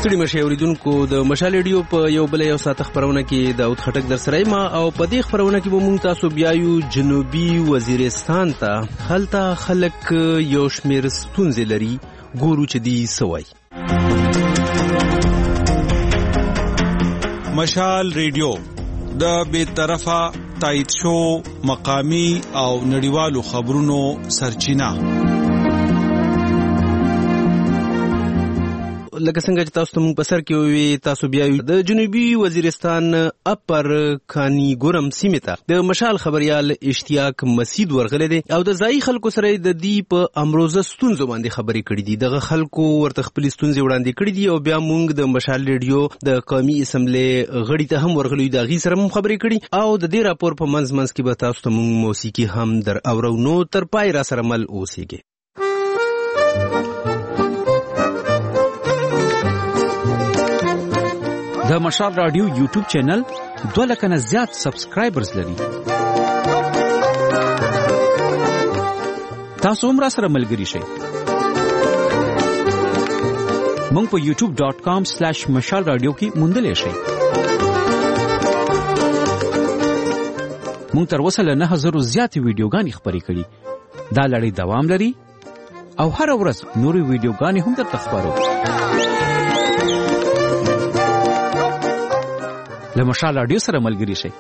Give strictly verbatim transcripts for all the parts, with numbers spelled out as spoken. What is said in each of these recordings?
ستړي مشه اوریدونکو د مشال ریډیو په یو بل یو ساعت خبرونه کې داود خټک در سره ما او په دې خبرونه کې به موږ تاسو بیايو جنوبي وزیرستان ته هلته خلک یو شمیر ستونزې لري ګورو چې دی سوای. مشال ریډیو د بې طرفه تایید شو مقامی او نړیوالو خبرونو سرچینه. لکه څنګه چې تاسو ته په سر کې وي تاسو بیا د جنوبي وزیرستان اپر کانی ګورم سیمه ته د مشال خبريال اشتیاق مسید ورغله دي او د ځای خلکو سره د دې په امروزه ستونزو باندې خبرې کړې دي. دغه خلکو ورته خپل ستونزې وړاندې کړې دي او بیا موږ د مشال ریډیو د قومي اسمبلی غړي ته هم ورغلو د غي سره هم خبرې کړې او د دې راپور په منځ منځ کې به تاسو ته موږ موسیقي هم در اورو نو تر پای را سره مل اوسېږي. د مشال رادیو یوټیوب چینل دوه لک نه زیات سبسکرایبرز لري. تاسو هم را سره ملګری شئ. مونږ په یوټیوب ډاٹ کام سلیش مشال رادیو کې موندلی شئ. مونږ تر اوسه له نه هزارو زیاتې ویډیوګانې خپرې کړي. دا لړۍ دوام لري او هر ورځ نورې ویډیوګانې هم درته خپرو. له مشال رادیو سره ملګری شئ.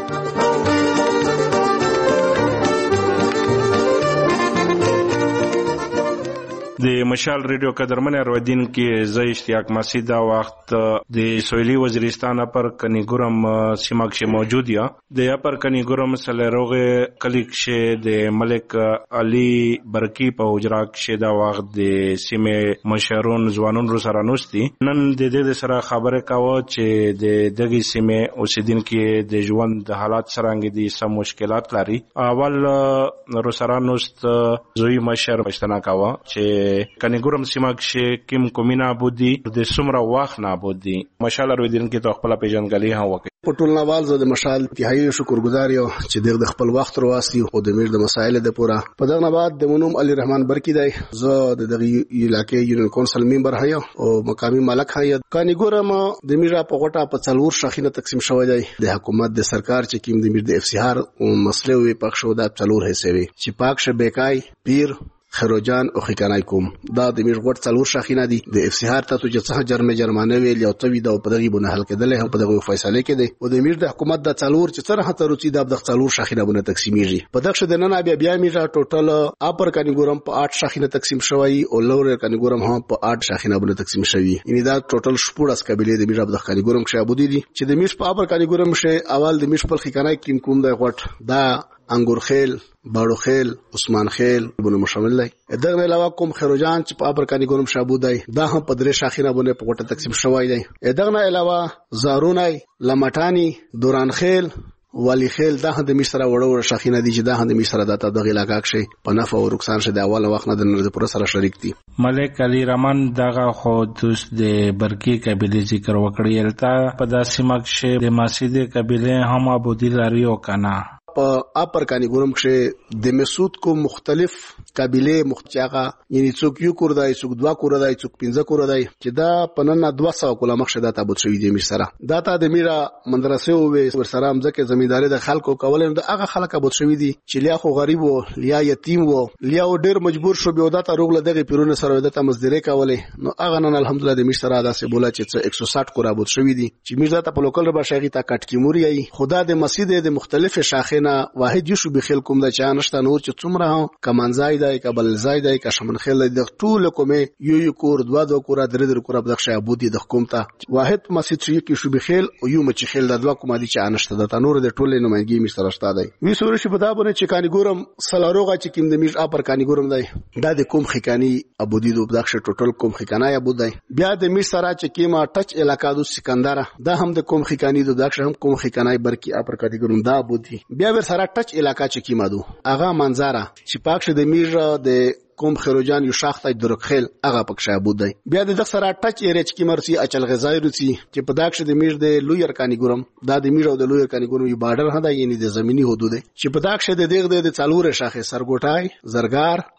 د مشال ریډیو قدرمن اروادین کې زه اشتیاق مسید دا وخت د سویلی وزیرستان پر کنی ګورم سیمه کې موجود یم. د اپر کنی ګورم سلروغه کلیک شه د ملک علي برکی په اجرا کې دا وخت د سیمه مشرون ځوانون رو سره نوستي. نن د دې سره خبره کاوه چې د دغه سیمه اوسیدونکو د ژوند د حالات سره دي سم مشکلات لري. اول رو سره نوست زوی مشر پښتنه کاوه چې کني ګورم سیمه کې کوم کومینه بودی د سمره واخ نه بودی. مشال ارویدین کې تو خپل پیژنګلی هم وکړي. پټول نوال زه د مشال انتهایی شکرګزار یم چې د خپل وخت رواسي او د میر د مسایل د پورا په دغه بعد د منوم علي رحمان برکی دی. زه د دغه علاقې یونین کونسل ممبر هایم او مقامی مالک هایم. کني ګورم د میرا په غټه په څلور شاخینه تقسیم شوی دی. د حکومت د سرکار چې کیم د میر د افسیار او مسله وي پښ شو د څلور حصے وي چې پاک شبکای پیر خروجان او خکانای کوم. دا د میش غټ څلور شاخینه دي. د افسیار ته چې څه جرمه جرمانه ویل او توی د په دغه بونه حل کېدل هم په دغه فیصله کې دي او د میش د حکومت د څلور چې سره هته روچي د څلور شاخینه بونه تقسیمېږي. په دغه د نن بیا بیا میرا ټوټل اپر کني ګورم په آठ شاخینه تقسیم شوی او لور کني ګورم هم په آठ شاخینه بونه تقسیم شوی. یعنی دا ټوټل شپږ قبيله د میرا د کني ګورم کې ابودي دي چې د میش په اپر کني ګورم شه اول د میش په خکانای کې کوم د غټ دا انګور خیل باړو خیل عثمان خیل بونه مشامل دی. دغه علاوه کوم خروجان چې په اپر کني ګورم شابو دی دا هم په درې شاخینه بونه په غټه تقسیم شوی دی. دغه علاوه زارونای لمټانی دوران خیل ولی خیل دا هم د مصر وړو شاخینه دي چې دا هم د مصر داته د علاقې کې په نفع او رکسان شه د اول وخت نه د نړۍ پر سره شریک دي. ملک علي رحمان دغه خو د برکی قبيله ذکر وکړی. البته په داسې مکه د ماسید قبيله هم ابودي لري او کنه په اپر کانی ګورم کې د مسعود کو مختلف قبيله مختچاغه یعنی څوک یو کور دای څوک دوا کور دای څوک پنځه کور دای چې دا پنن دوه سو کوله مخشه دا تابوت شوی دی مصر. دا ته د میرا مدرسې او ور سره مزکه زمینداری د خلکو کول د هغه خلک ابوت شوی دي چې لیا خو غریب وو لیا یتیم وو لیا ډیر مجبور شو بیا د تروغله دغه پیرونه سره د مزدوري کولې. نو هغه نن الحمدلله د مصر دا سه بولا چې یک سو شصت کور ابوت شوی دي چې میرا ته په لوکل بشاغي تا کټ کی موري خدا د مسجد د مختلف شاخه واحد یشو بخیل کوم د چا نشته نور چې څومره کمنځای دی کبل زای دی که شمن خیل دی ټول کومه یو یو کور دوا دوا کور درې درې کور د ښه ابودي د حکومت واحد مسجد چې کې شو بخیل او یو مچ خیل د دوا کومه دي چې انشته د تنور د ټول نمائندګي مستر شته دی. وی سورې شي په دا باندې چې کانی ګورم سلاروغه چې کیم د میش اپر کانی ګورم دی دا د کوم خکانی ابودي د دغه ټوټل کوم خکانای ابودي. بیا د میش سره چې کیما ټچ علاقہ د سکندر دا هم د کوم خکانی د دغه هم کوم خکانای برکی اپر کانی ګورم دا ابودي. بیا ور سره ټچ علاقہ چې کیما دو اغه منظره چې پاک شه د میش د کوم خروجان یو شاخته درخیل هغه پکښه ابود دی. بیا د دغه سره ټچ ایریچ کی مرسي اچل غزای روسی چې په داښ د میر د لویر کانی ګورم دا د میر او د لویر کانی ګورم یو بارډر هدا یعنی د زمینی حدود چې په داښ د دغه د څلور شاخه سرګوټای زرګار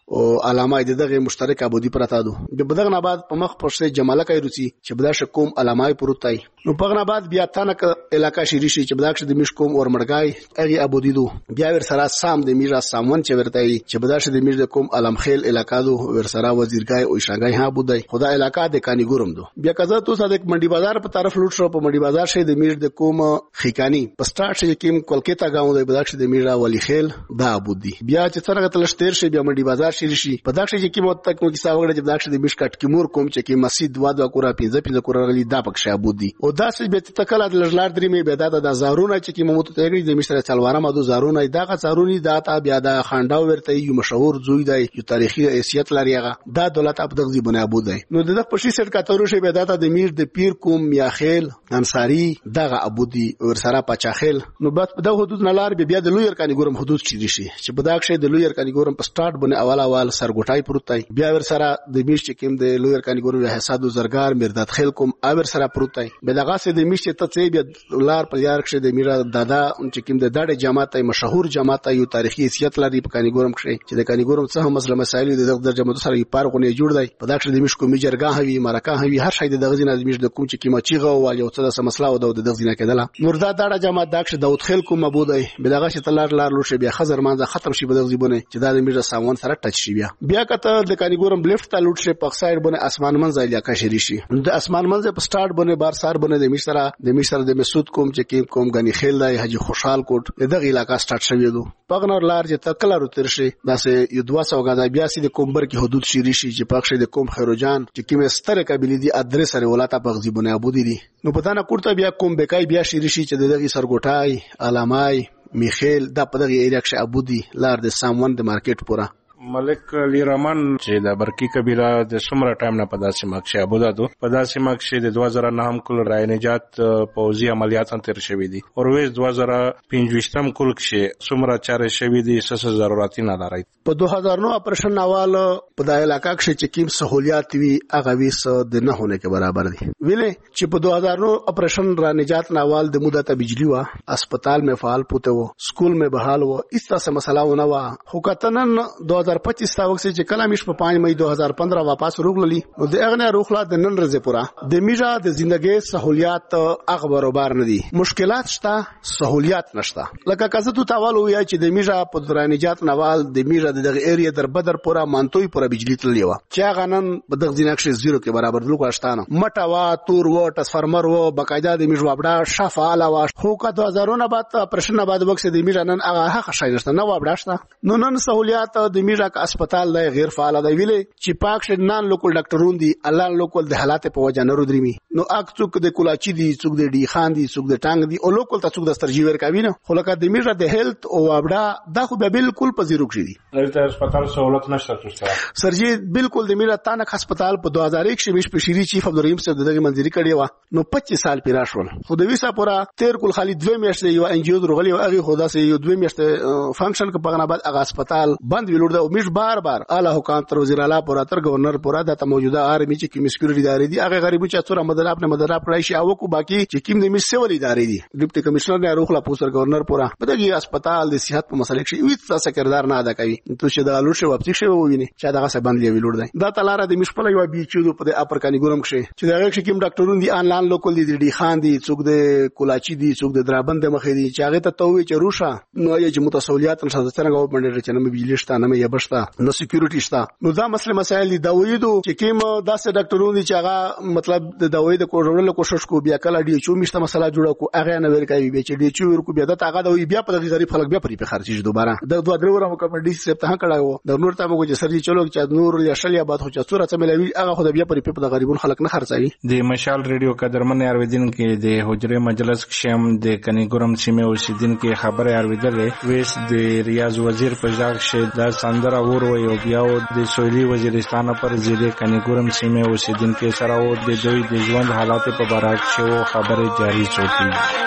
او علامه د دغه مشترک ابودي پراته دو د بدغه نه بعد په مخ پښه جمالک ایروسی چې بدا شکوم علامه پروتای نو په نه بعد بیا تانک علاقہ شری شي چې بدا د مشکوم اور مړګای اغي ابودي دو بیا ور سره سام د میرا سامون چې ورتای چې بدا د میر د کوم علم خیل علاقہ دو ور سره وزیرګای او شاګای ها بودای خدا علاقہ د کانی ګورم دو بیا کزه تو صادق منډي بازار په طرف لوټ شو په منډي بازار شه د میر د کوم خیکانی په سٹارټ شه کیم کولکتا گاو د بدا د میرا ولی خیل دا ابودي بیا چې څنګه تل شتیر شه بیا منډي بازار شری شي په دا شه کیم تک نو کیسه وګړه چې بدا د مشکټ کی مور کوم چې کی مسجد وا د کورا پینځه پینځه کورا غلی دا پکښه ابودي او دا څه به تکل د لړلار درې می به دا د زارونه چې کی مموت تیری د مشتره چلواره مدو زارونه دا غ زارونی دا تا بیا دا خانډاو ورته یو مشهور زوی دی یو تاریخي حیثیت لري هغه دا دولت اب دغه بنه ابو دی نو دغه پښې سټ کا تورو شی به دا د میر د پیر کوم یا خیل انصاری دغه ابو دی ور سره پچا خیل نو بس په دغه حدود نه لار بیا د لویر کانی ګورم حدود چي شي چې په دغه شی د لویر کانی ګورم په سٹارټ بنه اول اول سرګټای پروتای بیا ور سره د میر چې کوم د لویر کانی ګورم حساب زرګار مرداد خیل کوم اور سره پروتای به دغه سه د میر چې ته څه بیا لار په یار کې د میر دادا چې کوم د دړه جماعت مشهور جماعت یو تاریخي حیثیت لري په کانی ګورم کې چې د کانی ګورم څه مسله مسایل د دغه درجه سره یې پارغونه جوړ دی په دغه د مشکو میجرګه هوی مرکه هوی هر شی د دغه ځینې د مش د کوم چې کیما چیغه او یو څه د مسله او د دغه ځینې کېدله نور دا دړه جماعت دغه داوود خیل کوم مبودای به دغه چې تلار لار لوشه بیا خزر مانځه ختم شي په دغه ځبونه چې د مش سامان سره ټچ شي بیا بیا کته د کانی ګورم لیفت ته لوټ شي په سایډ بونه اسمان منځ علاقہ شری شي د اسمان منځ په سٹارټ بونه بار سار بونه د مش سره د مش سره د مسعود کوم چې کیم کوم غنی خیل دی حاجی خوشحال کوټ دغه علاقہ سٹارټ شوی دو پغنور لار چې تکل رو تر شي داسې یو دوه سوه غځای بیا سي د کومبر کې حدود شری شي چې پښه د کوم خیروجان چې کومه ستره قبيله دي ادرس سره ولاته پغزي بونه ابودي دي نو پتا نه کوړه بیا کوم بکای بیا شری شي چې دغه سرګټای علامای میخیل دا په دغه ایریا کې ابودي لار د سامون د مارکیټ پورا ملک علی رحمان چې د برکی قبیله د سمره ټایم نه په داسې مکشه ابودا دو په داسې مکشه د دوه زره نه هم کول رای نجات پوزي عملیات تر شوی دي او ویس دوه زره پنځه کول کې سمره چاره شوی دي سس ضرورتي نه لري په دوه هزار نو اپریشن نوال په د علاقہ کې چې کیم سہولیات وی هغه ویس د نه هونه کې برابر دي ویلې چې په دوه هزار نو اپریشن را نجات نوال د مدته بجلی وا اسپیټال میں فعال پوته و سکول میں بحال و اس طرح سے مسئلہ ہونا وا حکومتن دو هزار پچیس تا وخت چې کله مش په پنځه مې دوه هزار پندرہ واپس روغللی نو د اغنه روغلا د نن ورځې پورا د میجا د ژوندۍ سہولیات هغه برابر نه دي مشکلات شته سہولیات نشته لکه کزه تو تاوال ویا چې د میجا په درانجات نوال د میجا دغه ایریا در بدر پورا مانتوي پورا بجلی تللی و چې هغه نن په دغه ځینکشه زیرو کې برابر لوګ شتانه مټا وا تور و ټرانسفارمر و بقاعده د میجا وبډا شفاله وا خو کا دوه هزار نه بعد پرشن بعد وخت د میجا نن هغه حق شایسته نه وبډا شته نو نن سہولیات د میجا اسپیټال دی غیر فعال دی ویلې چې پاک ش نن لوکل ډاکټرون دي الله لوکل د حالات په وجه نه رودريمي نو اک څوک د کولاچي دي څوک د ډي خان دي څوک د ټانګ دي او لوکل ته څوک د سترجی ور کوي نه خو لکه د میجا د هیلث او وابډا دا خو به بالکل په زیرو کې دي دلته هسپتال سہولت نشته تاسو سرجی بالکل د میجا تانک هسپتال په دوه هزار یک شمیش په شری چیف عبد الرحیم صاحب دغه منځري کړی و نو پچیس سال پیرا شول خو د ویسا پورا تیر کول خالد دوه میاشتې یو ان جی او درغلی او هغه خدا سه یو دوه میاشتې فنکشن کو پغنا بعد هغه هسپتال بند ویلور دا میش بار بار اعلی حکام تر وزیر اعلی پورا تر گورنر پورا د موجوده آرمی چې کوم سکیورټي ادارې دي هغه غریبو چې څوره مدراب نه مدراب کړی شي او کو باقي چې کوم د میش سیول ادارې دي ډیپټي کمشنر نه روخلا پوسر گورنر پورا په دغه هسپتال د صحت په مسلې کې هیڅ څه کردار نه ادا کوي ته چې د الوشه واپسی شوی وویني چې دغه څه بند ویلور دی دا تلاره د میش په یو بي چودو په اپر کانی ګورم کې چې دغه کې کوم ډاکټرون دي انلاین لوکل دي ډي خان دي څوک د کولاچي دي څوک د درابند مخې دي چې هغه ته توي چې روشه نو یې چې متسولیات نشه څنګه وبندل چې نه بجلی شته نه یې بشتا نو سکیورټي شته نو دا مسله مسایل دي دا وېدو چې کوم داسې ډاکټرون دي چې هغه مطلب د دوايي د کوډولو کوشش کو بیا کله ډي چو مشته مسله جوړه کو هغه نه ور کوي به چې ډي چو ور کو بیا د هغه د بیا په غریب خلک بیا پرې په خرچي دوباره د دوه درو رقم کوم ډي سي ته کړهو د نور ته موږ چې سرجی چلو چې نور یا شل یا بعد خو چې صورت ملوي هغه خو بیا پرې په غریبون خلک نه خرڅوي د مشال ریډیو قدرمن ارویدین کې د حجره مجلس شم د کنیګورم سیمه اوسیدین کې خبره ارویدلې ویس د ریاض وزیر په ځاګ شه د سندره ور و یو بیا د سویلي وزیرستان پر ضلع کنیګورم سیمه اوسیدین کې سره و د دوی د ژوند حالات په اړه شو خبره جاری شوه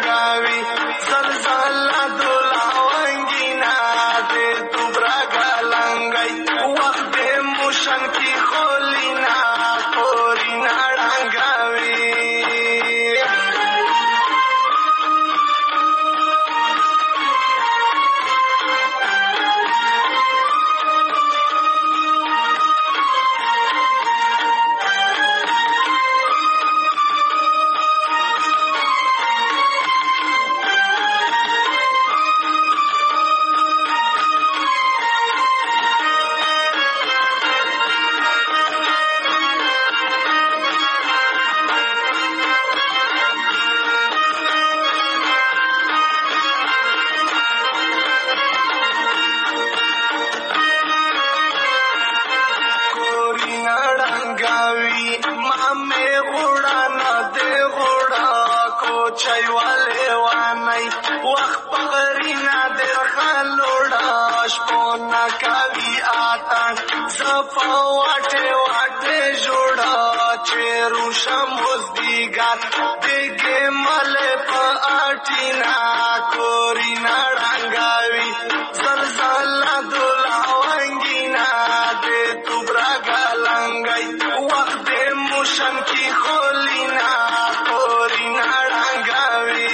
چایواله وانای وخت پغرینا در خلوڑا شپونا کاوی آتان زفا واٹے واٹے جوڑا چیرو شموز دیگر دیگے مل پا آٹینا کورینا رنگاوی زلزلہ دولا وانگینا دے تو براگا لنگائی وقت دے موشن کی خولینا کورینا رنگاوی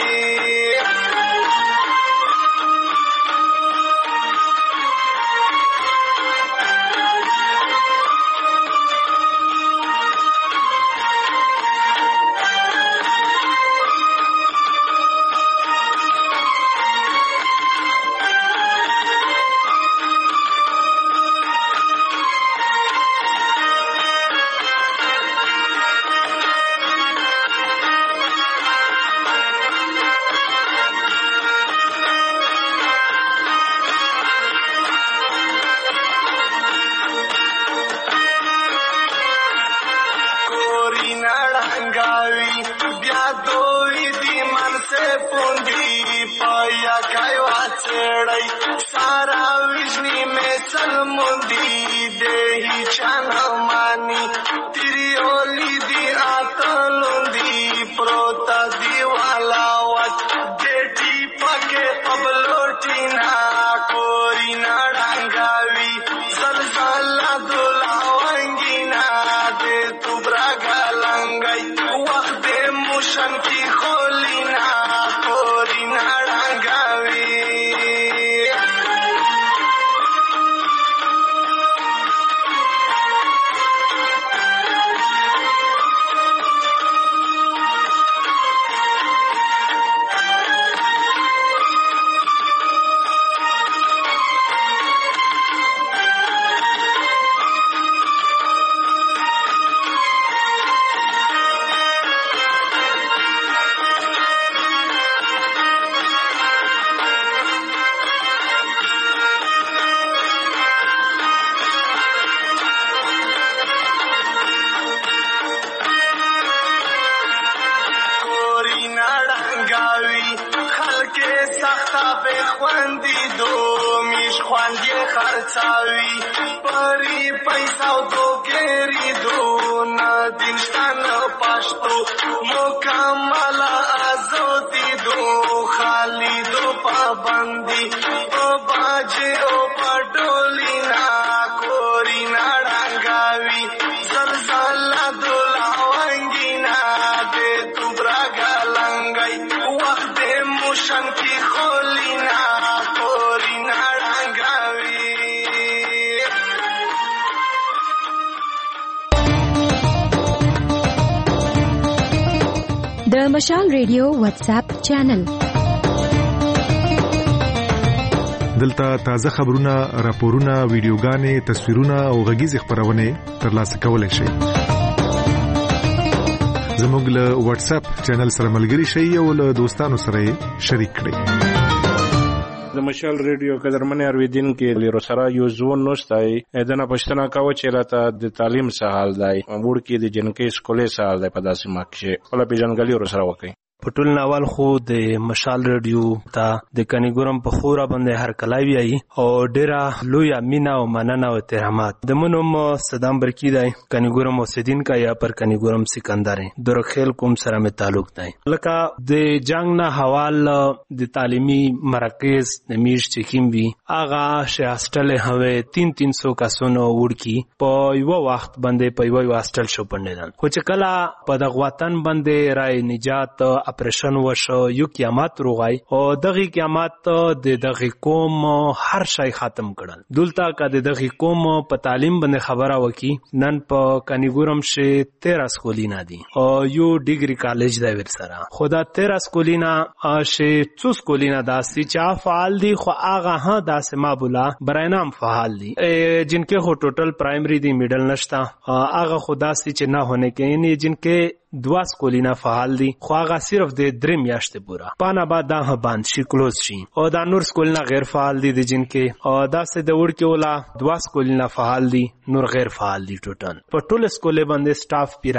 सारा विजनी में सलमुंदी देही चनमानी तिरियोली दी आतलुंदी प्रोता दीवालावत बेटी पके पबलोटीना कोरीना रंगावी जलजला दुलावंगीना दे तुबरा गलंगई वक्त दे मुशन की खोलीना कोरीना रंगावी خرڅاوي پری پیسو دو ګری دو نا دینستان پښتو مکمل ازادي دو خالی دو پابندي او باجه او پټولینا کورینا رنگاوي زلزلہ دلاوانګینا دې توبرا ګلنګي وخت دې موشن کی خولینا کورینا د مشال ریډیو واتس اپ چینل دلته تازه خبرونه، راپورونه، ویډیوګانې، تصویرونه او غږیز خبرونه ترلاسه کولای شئ. زموږ له واتس اپ چینل سره ملګري شئ او له دوستانو سره شریک کړئ. د مشال ریډیو قدرمن اوریدونکو لیرو سره یو ځوان نوستای دنه پښتنه کاوه چې راته د تعلیم سهال دی وړ کې د جنکې سکولې سهال دی په داسې مکه خپل پیژنګلی ور سره وکړي. په ټول ناول خو د مشال ریډیو ته د کنیګورم په خورا باندې هر کلای وی او ډیره لوی مینا او مننه او احترامات د منوم صدام برکی دی کنیګورم اوسیدین کا یا پر کنیګورم سکندر درخیل کوم سره می تعلق دی لکه د جنگ نه حوال د تعلیمي مرکز د میش چکیم وی اغا شاستل هوه تین تین سو کسونو وړکی په یو وخت باندې په یو واستل شو پندل خو چې کلا په دغه وطن باندې رای نجات اپریشن وشو یو قیامت روغای او دغه قیامت د دغه قوم هر شای ختم کړل دلته کا د دغه قوم په تعلیم باندې خبره وکي نن په کنیګورم شه تیرہ سکولینا دي او یو ډیګری کالج دی ور سره خدا تیرہ سکولینا شه څو سکولینا داسي چا فعال دي خو هغه ها داسه مابولا براینام فعال دي جنکه هو ټوټل پرایمری دی میډل نشتا هغه خدا سي چې نه هونه کې یعنی جنکه دوا سکولینا فعال دي خو هغه صرف د درې میاشتې پورا پانا بعد دا باند شي کلوز شي او دا نور سکولینا غیر فعال دي د جنکه او دا سه د وړ کې ولا دوا سکولینا فعال دي نور غیر فعال دي ټوټل په ټول سکولې باندې سټاف پیرا دی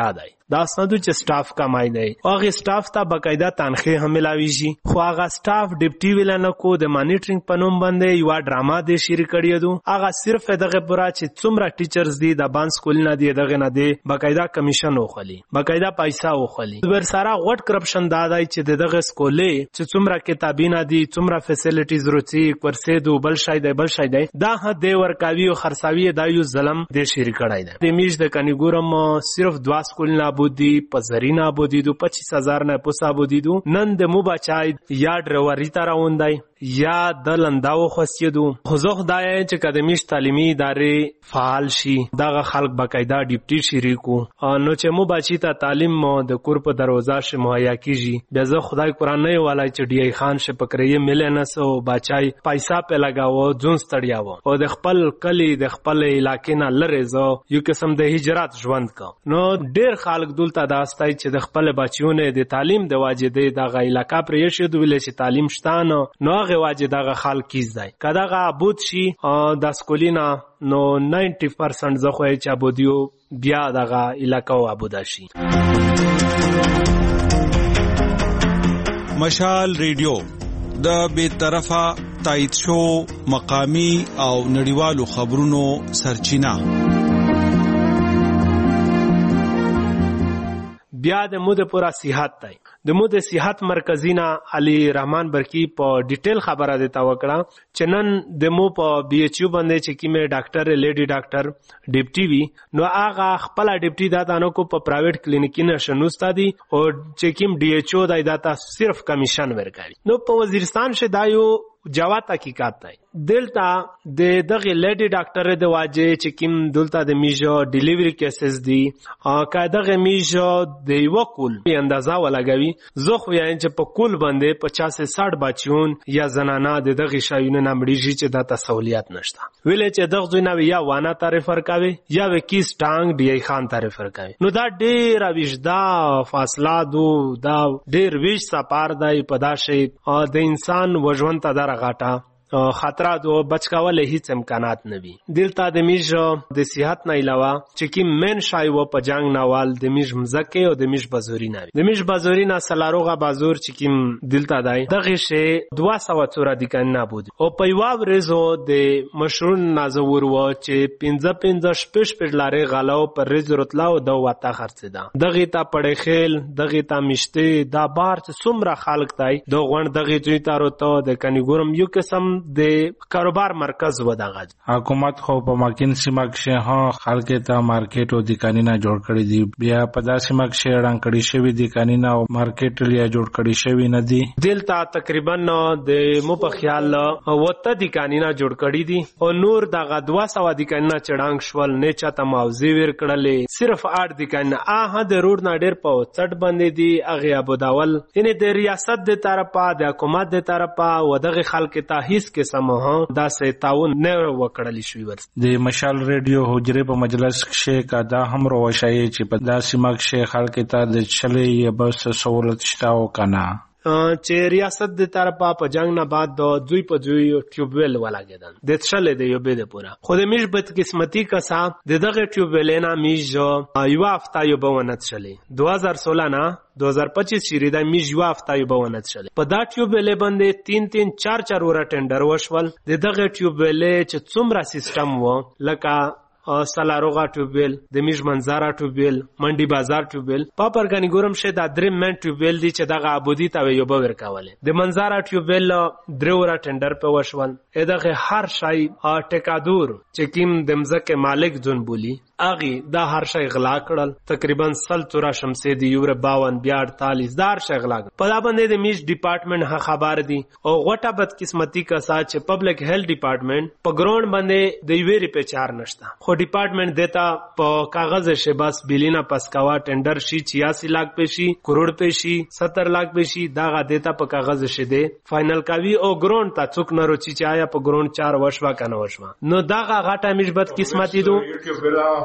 دا اسنادو چې سټاف کمای دی او هغه سټاف ته باقاعده تنخواه هم ملاويږي خو هغه سټاف ډیپټي ویلانه کو د مانیټرینګ په نوم باندې یو ډراما د شیر کړی دو هغه صرف دغه پورا چې څومره ټیچرز دي د بانس کول نه دی دغه نه دی باقاعده کمیشن وخلی باقاعده پیسې وخلی ور سره غټ کرپشن دادای چې دغه سکولې چې څومره کتابونه دي څومره فیسیلیټیز روتي ورسې دو بل شای دی بل شای دی دا هدا ورکاوی او خرڅاوی دا یو ظلم د شیر کړای دی د میش د کنيګورم صرف دوا سکول نه بودی پزرینا بودی دو پچیس هزار نه پوسا بودی دو نن د مو بچای یا ډروری تر اوندای یا د لنداو خوستیدو خو زه خدای چې اکیډمیش تعلیمي ادارې فعال شي دغه خلک باقاعده ډیپټي شریکو نو چې مو بچی ته تعلیم د کور په دروازه شه مهیا کیږي بیا زه خدای قرآن نه ولای چې ډی ای خان شه پکړې ملي نه سو بچای پیسې په لگاوو ځون ستړیاو او د خپل کلی د خپل علاقې نه لره زو یو قسم د هجرت ژوند کا نو ډیر خلک دلته داستای چې د خپل بچیونه د تعلیم د واجبې دغه علاقې پرې شه دوی چې تعلیم شتانه نو واجه دغه خال کیز دی کداغه عبود شي د سکولینا نو نود پرسنټ زخه چې عبودیو بیا دغه علاقې عبودا شي مشال ریډیو د بیطرفه تایید شو مقامی او نړیوالو خبرونو سرچینه بیا د مو د پورا صحت دی د مو د صحت مرکزینا علي رحمان برکی په ډیټیل خبره دیتا وکړه چې نن د مو په بي ایچ یو باندې چې کیمه ډاکټر لیډي ډاکټر ډیپټي وی نو هغه خپل ډیپټي داتانو کو په پرایویټ کلینیکینه شنوستا دي او چې کیم ډي ایچ او دای داتا صرف کمیشن ورکړي نو په وزیرستان شه دایو جواب حقیقت دی دلته د دغه لیډي ډاکټر د واجه چې کیم دلته د میجو ډیلیوری کیسز دي او کا دغه میجو د یو کول په اندازا ولګوي زه خو یې چې په کول باندې پچاس ساठ بچیون یا زنانه د دغه شایونه نمړيږي چې د تسهولیت نشته ویل چې دغه ځینه یا وانه تعریف ورکاوي یا وکیس ټانګ دی خان تعریف ورکاوي نو دا ډیر اوښدا فاصله دو دا ډیر ویش سپار دی پداشه د انسان وژوند ته غاټه خطر دو بچکاوله هیڅ امکانات نوي دلته د میج د صحت نه علاوه چې کی من شای و په جنگ نوال د میج مزکه او د میج بازوري نه د میج بازوري نه سلاروغه بازور چې کیم دلته دای دغه شی دوه سوه څوره د کنه بود او په یو ورځو د مشرون نازور و چې پنځه پنځه شپږ شپږ لارې غلاو پر رز رتلاو د وتا خرڅ ده دغه ته پړې خیل دغه ته مشته دا بار چې څومره خلک دای د غون دغه دوی تارو ته د کنيګورم یو قسم د کاروبار مرکز و دغه حکومت خو په ماکین سیمه کې ها خلک ته مارکیټ او د قانونا جوړ کړی دی بیا په داسې سیمه کې رنګ کړی شوی دی قانونا او مارکیټ لیا جوړ کړی شوی نه دی دلته تقریبا د مو په خیال وته د قانونا جوړ کړی دی او نور دغه دوه سوه د قانونا چړانګ شول نه چاته موضوع ور کړلې صرف اړ د قانونا اه د روډ نه ډیر په چټ باندې دی هغه ابوداول یعنی د ریاست د طرفه د حکومت د طرفه و دغه خلک ته هیڅ سمه دا سه تعاون نه وکړلی شوی ور د مشال ریډیو حجره په مجلس کې کا دا هم روشای چې په داسې مخ خلک ته د چلې بس سہولت شتاو کنه چې ریاست د طرفه په جنگ نه بعد د دوی په دوی ټیوبویل ولاګیدل د تشلې د یو به د پورا خو د میش بد قسمتي کسا د دغه ټیوبویل نه میش یو هفته یو بونت شلې دوه هزار سولہ نه دو هزار پچیس شری د میش یو هفته یو بونت شلې په دا ټیوبویل باندې تین تین چار چار ور ټندر وشول د دغه ټیوبویل چې څومره سیستم و لکه سلاروغا ټیوبویل د میش منظره ټیوبویل منډي بازار ټیوبویل په پرګانی شه د درې من ټیوبویل دي چې دغه ابودی ته یو به ورکاوله د منظره ټیوبویل درو را ټندر په وشول دغه هر شای ټیکادور چې کیم د مزکه مالک ځون بولی اغي دا هر شای غلا کړل تقریبا سل تورا شمسه دی یو باون بیا اړتالیس دار شای غلا په دا باندې د میش ډپارټمنټ ها خبر دی او غټه بد قسمتي کا سات چې پبلک هیلث ډپارټمنټ په ګراوند باندې د یوې ری په چار نشتا خو ډپارټمنټ دیتا په کاغذ شه بس بلینا پسکاوا ټندر شي چھیاسی لاکھ پیشي کروڑ پیشي ستر لاکھ پیشي دا غا دیتا په کاغذ شه دی فائنل کاوی او ګراوند تا څوک نه روچی چایا په ګراوند چار وشوا کنه وشوا نو دا غا غټه میش بد قسمتي دو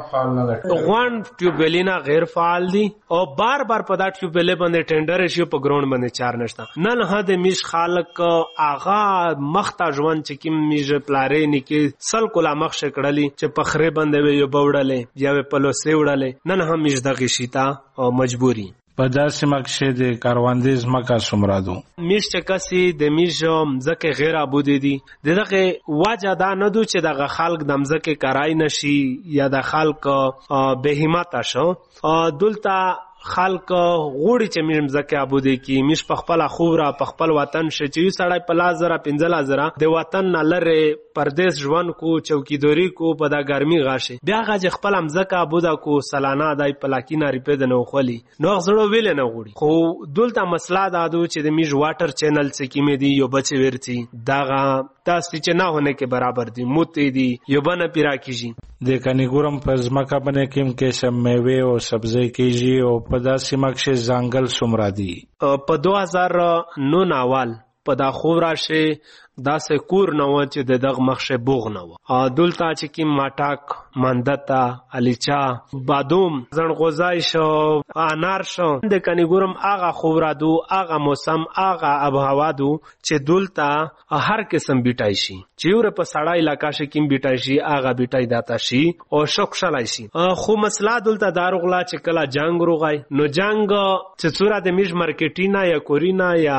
فعال نه ده. غوان ټیوبویلینا غیر فعال دي او بار بار په دا ټیوبویل باندې ټینډر شي په ګراوند باندې چار نشته. نن هدا میش خالق آغا مختا ژوند چې کیم میش پلارې نکي سل کولا مخ شکړلی چې په خره باندې وي یو بوړلې یا په لوسې وړلې. نن هم میش دغه شیتا او مجبوری په داسې مکشه د کاروانده زمکا سمرادو میش چکسی د میش زکه غیر عبودی دي. دغه واجه دا نه دو چې دغه خلق د مزکه کرای نشي یا د خلق به همت شو دلته خلق غوړي چې میم زکه عبودی کی میش په خپل خوره په خپل وطن شې چې سړی په لازره پنځل ازره د وطن نه لره پردیس ژوند کو چوکیداری کو په دا ګرمي غاشه بیا غج خپل مزکه عبودا کو سالانه دای پلاکینا ریپد نه خولي نو غزړو ویل نه غوړي خو دلته مسله دادو چې د میش واټر چینل څخه کیمه دی یو بچ ورتی داغه تاسو چې نه هونه کې برابر دي موتی دي یو بنه پیرا کیږي د کني ګورم په ځمکه باندې کیم کې سم میوه او سبزی کیږي او په داسې مکشه ځنګل سمرا دي. په دو هزار نو ناوال په دا خورا شي دا سه کور نه و چې د دغه مخشه بوغ نه و دلته چې کی ماټاک مندتا الیچا بادوم زنغوزای شو انار شو د کني ګورم اغه خورا دو اغه موسم اغه اب هوا دو چې دلته هر قسم بیټای شي چې ور په سړی علاقہ شي کیم بیټای شي اغه بیټای داتا شي او شوک شلای شي. خو مسله دلته داروغلا چې کلا جنگ روغای نو جنگ چې څورا د میش مارکیټینا یا کورینا یا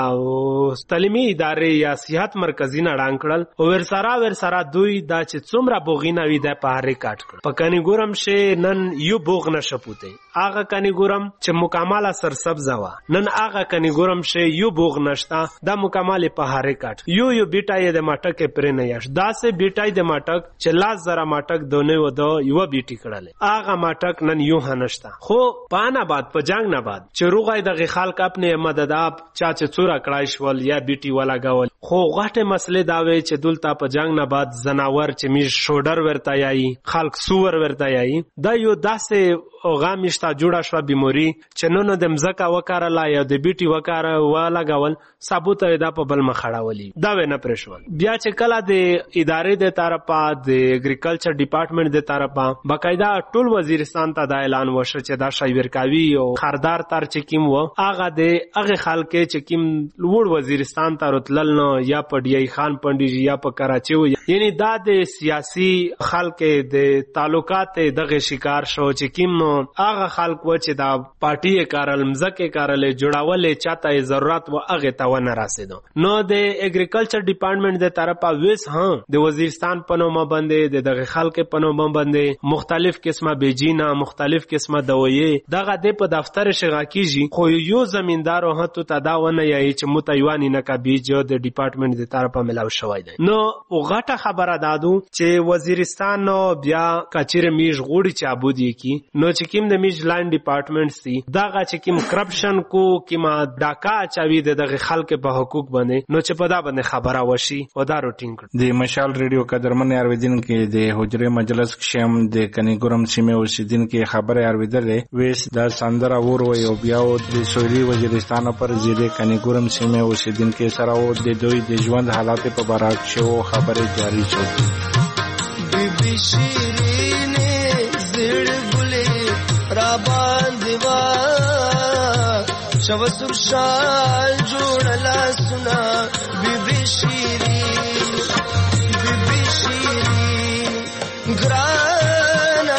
تعلیمي ادارې یا صحت مرکز زینا ډانکړل او ورسره ورسره دوی دا چې څومره بوغینا وی د پاره کاټ کړ په کني ګورم شه نن یو بوغ نشه پوته اغه کني ګورم چې مکمله سرسبز وا نن اغه کني ګورم شه یو بوغ نشتا دا مکمله پاره کاټ یو یو بیټای د ماټک پرې نه یاش دا سه بیټای د ماټک چې لاس زره ماټک دونه و دو یو بیټی کړل اغه ماټک نن یو هنشتا خو پانا بعد په جنگ نه بعد چې روغای د خلک خپل مدداب چا چې څورا کړای شول یا بیټی والا گاول خو غټه مسله داوي چې دلته په جنگ نه بعد زناور چې میش شوډر ورته یای خلق سور ورته یای دا یو داسې غامشتا جوړه شو بیموري چې نن د مزکا وکړه یا د بیټي وکړه والا گاول ثابت دا په بل مخړاولي دا نه پرېښول. بیا چې کله د ادارې د طرفه د اګریکلچر ډپارټمنټ د طرفه باقاعده ټول وزیرستان ته دا اعلان وشو چې دا شای ورکاوي او خاردار تر چې کیم و هغه د هغه خلک چې کیم لوړ وزیرستان ته رتلل نو یا په ډی ای خان پنډي یا په کراچي و یعنی دا د سیاسي خلک د تعلقات دغه شکار شو چې کیم هغه خلک و چې دا پارټي کارل مزکه کارل جوړاولې چاته ضرورت و هغه ته ونه راسیدو نو د اګریکلچر ډپارټمنټ د طرفه ویس ها د وزیرستان په نوم باندې د دغه خلک په نوم باندې مختلف قسمه بیجینا مختلف قسمه دویې دغه د په دفتر شغا کیږي خو یو زمیندار هته تداونه یی چې متایوانی نه کا بیج د ډپارټمنټ د طرفه ملاو شوی دی. نو غټه خبره دادو چې وزیرستان نو بیا کچیر میش غوړي چې عبودی کی نو چې کیم د میش لاین ډپارټمنټ سي دغه چې کیم کرپشن کو کیما ډاکا چاوي دغه خلک په حقوق باندې نو چې په دا باندې خبره وشي او دا روټین کړ. د مشال ریډیو قدرمن ارویدین کې د حجره مجلس شم د کني ګورم سیمه اوسیدین کې خبره ارویدلې ویس دا سندره ور وي او بیا د سویلي وزیرستان پر زیاده کني ګورم سیمه اوسیدین کې سره او د دوی د ژوند حالات په اړه شو خبره جاری شو. بیبي شیرینه زړ ګلې را باندې وا شو سرشال جوړلا سنا بیبي شیرین بیبي شیرین ګرانا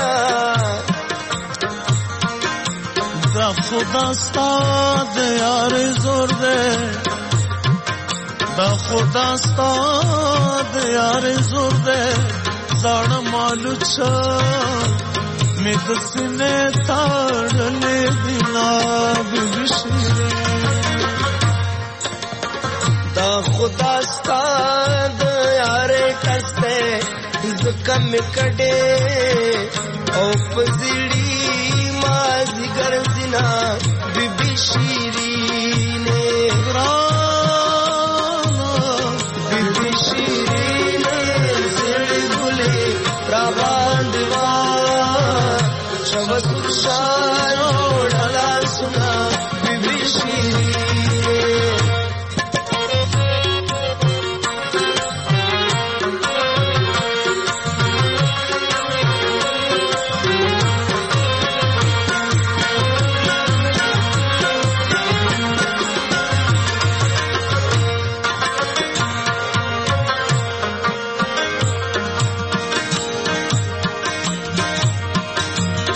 دا خدا ستاد یار زور دے دا خدا ستاد یار زور دے زړ مالو چا می د سینې تاړلې دینا بیبي شیرین دا خدا ستاد یار کسته زکم کډې او پزړی ما زګر دینا بیبي شیرین ګرانا بیبي شیرین زړ ګلې را باندې وا شو سرشال جوړلا سنا بیبي شیرین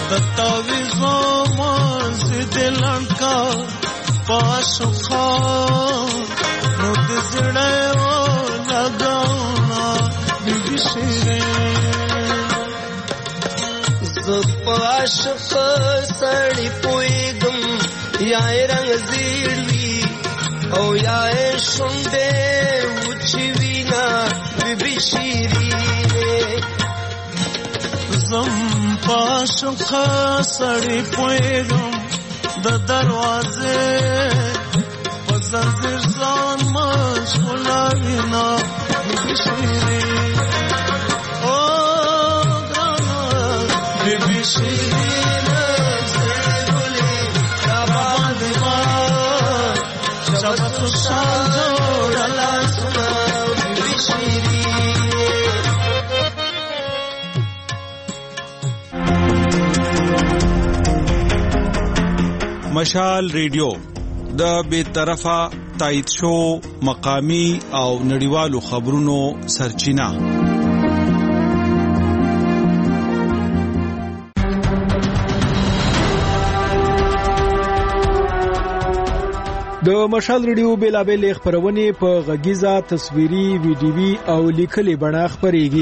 دتاویزو مزد لنکا پاشخا نو دزړې و لګاونا بیبي شیرین ز پاشخ سړی پویګم یا رنگ زیړوي او یا شونډې وچی وینا بیبي شیرین زم پاشخ سړی پویګم د دروازه پزنځیر ځان مشغولا وینا بیبي شیرین او ګرانا بیبي شیرین زړګلې را باندې ما شب خوشحال جوړلا سنا بیبي شیرین مشال ریډیو د بے طرفه تایید شو مقامی او نړیوالو خبرونو سرچینه د مشال ریډیو بیلابل خبرونه په غږیزه تصویري ویډیوي او لیکلي بڼه خبريږي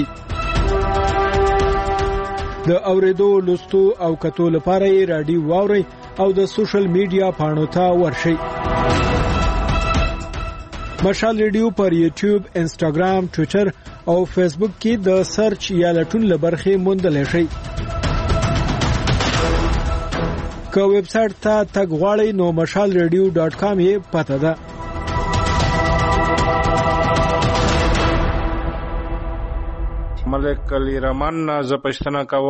د اوریدو لوستو او کتو لپاره رادیو واوري او د سوشل میډیا پاڼو ته ورشئ مشال ریډیو پر یوټیوب انسټاګرام ټوئیټر او فیسبوک کې د سرچ یا لټون لبرخه موندل شئ که ویب سټ ته تګ غواړئ نو مشال ریډیو ډاټ کام یې پته ده ملک علی رحمان ز پښتنه کاوه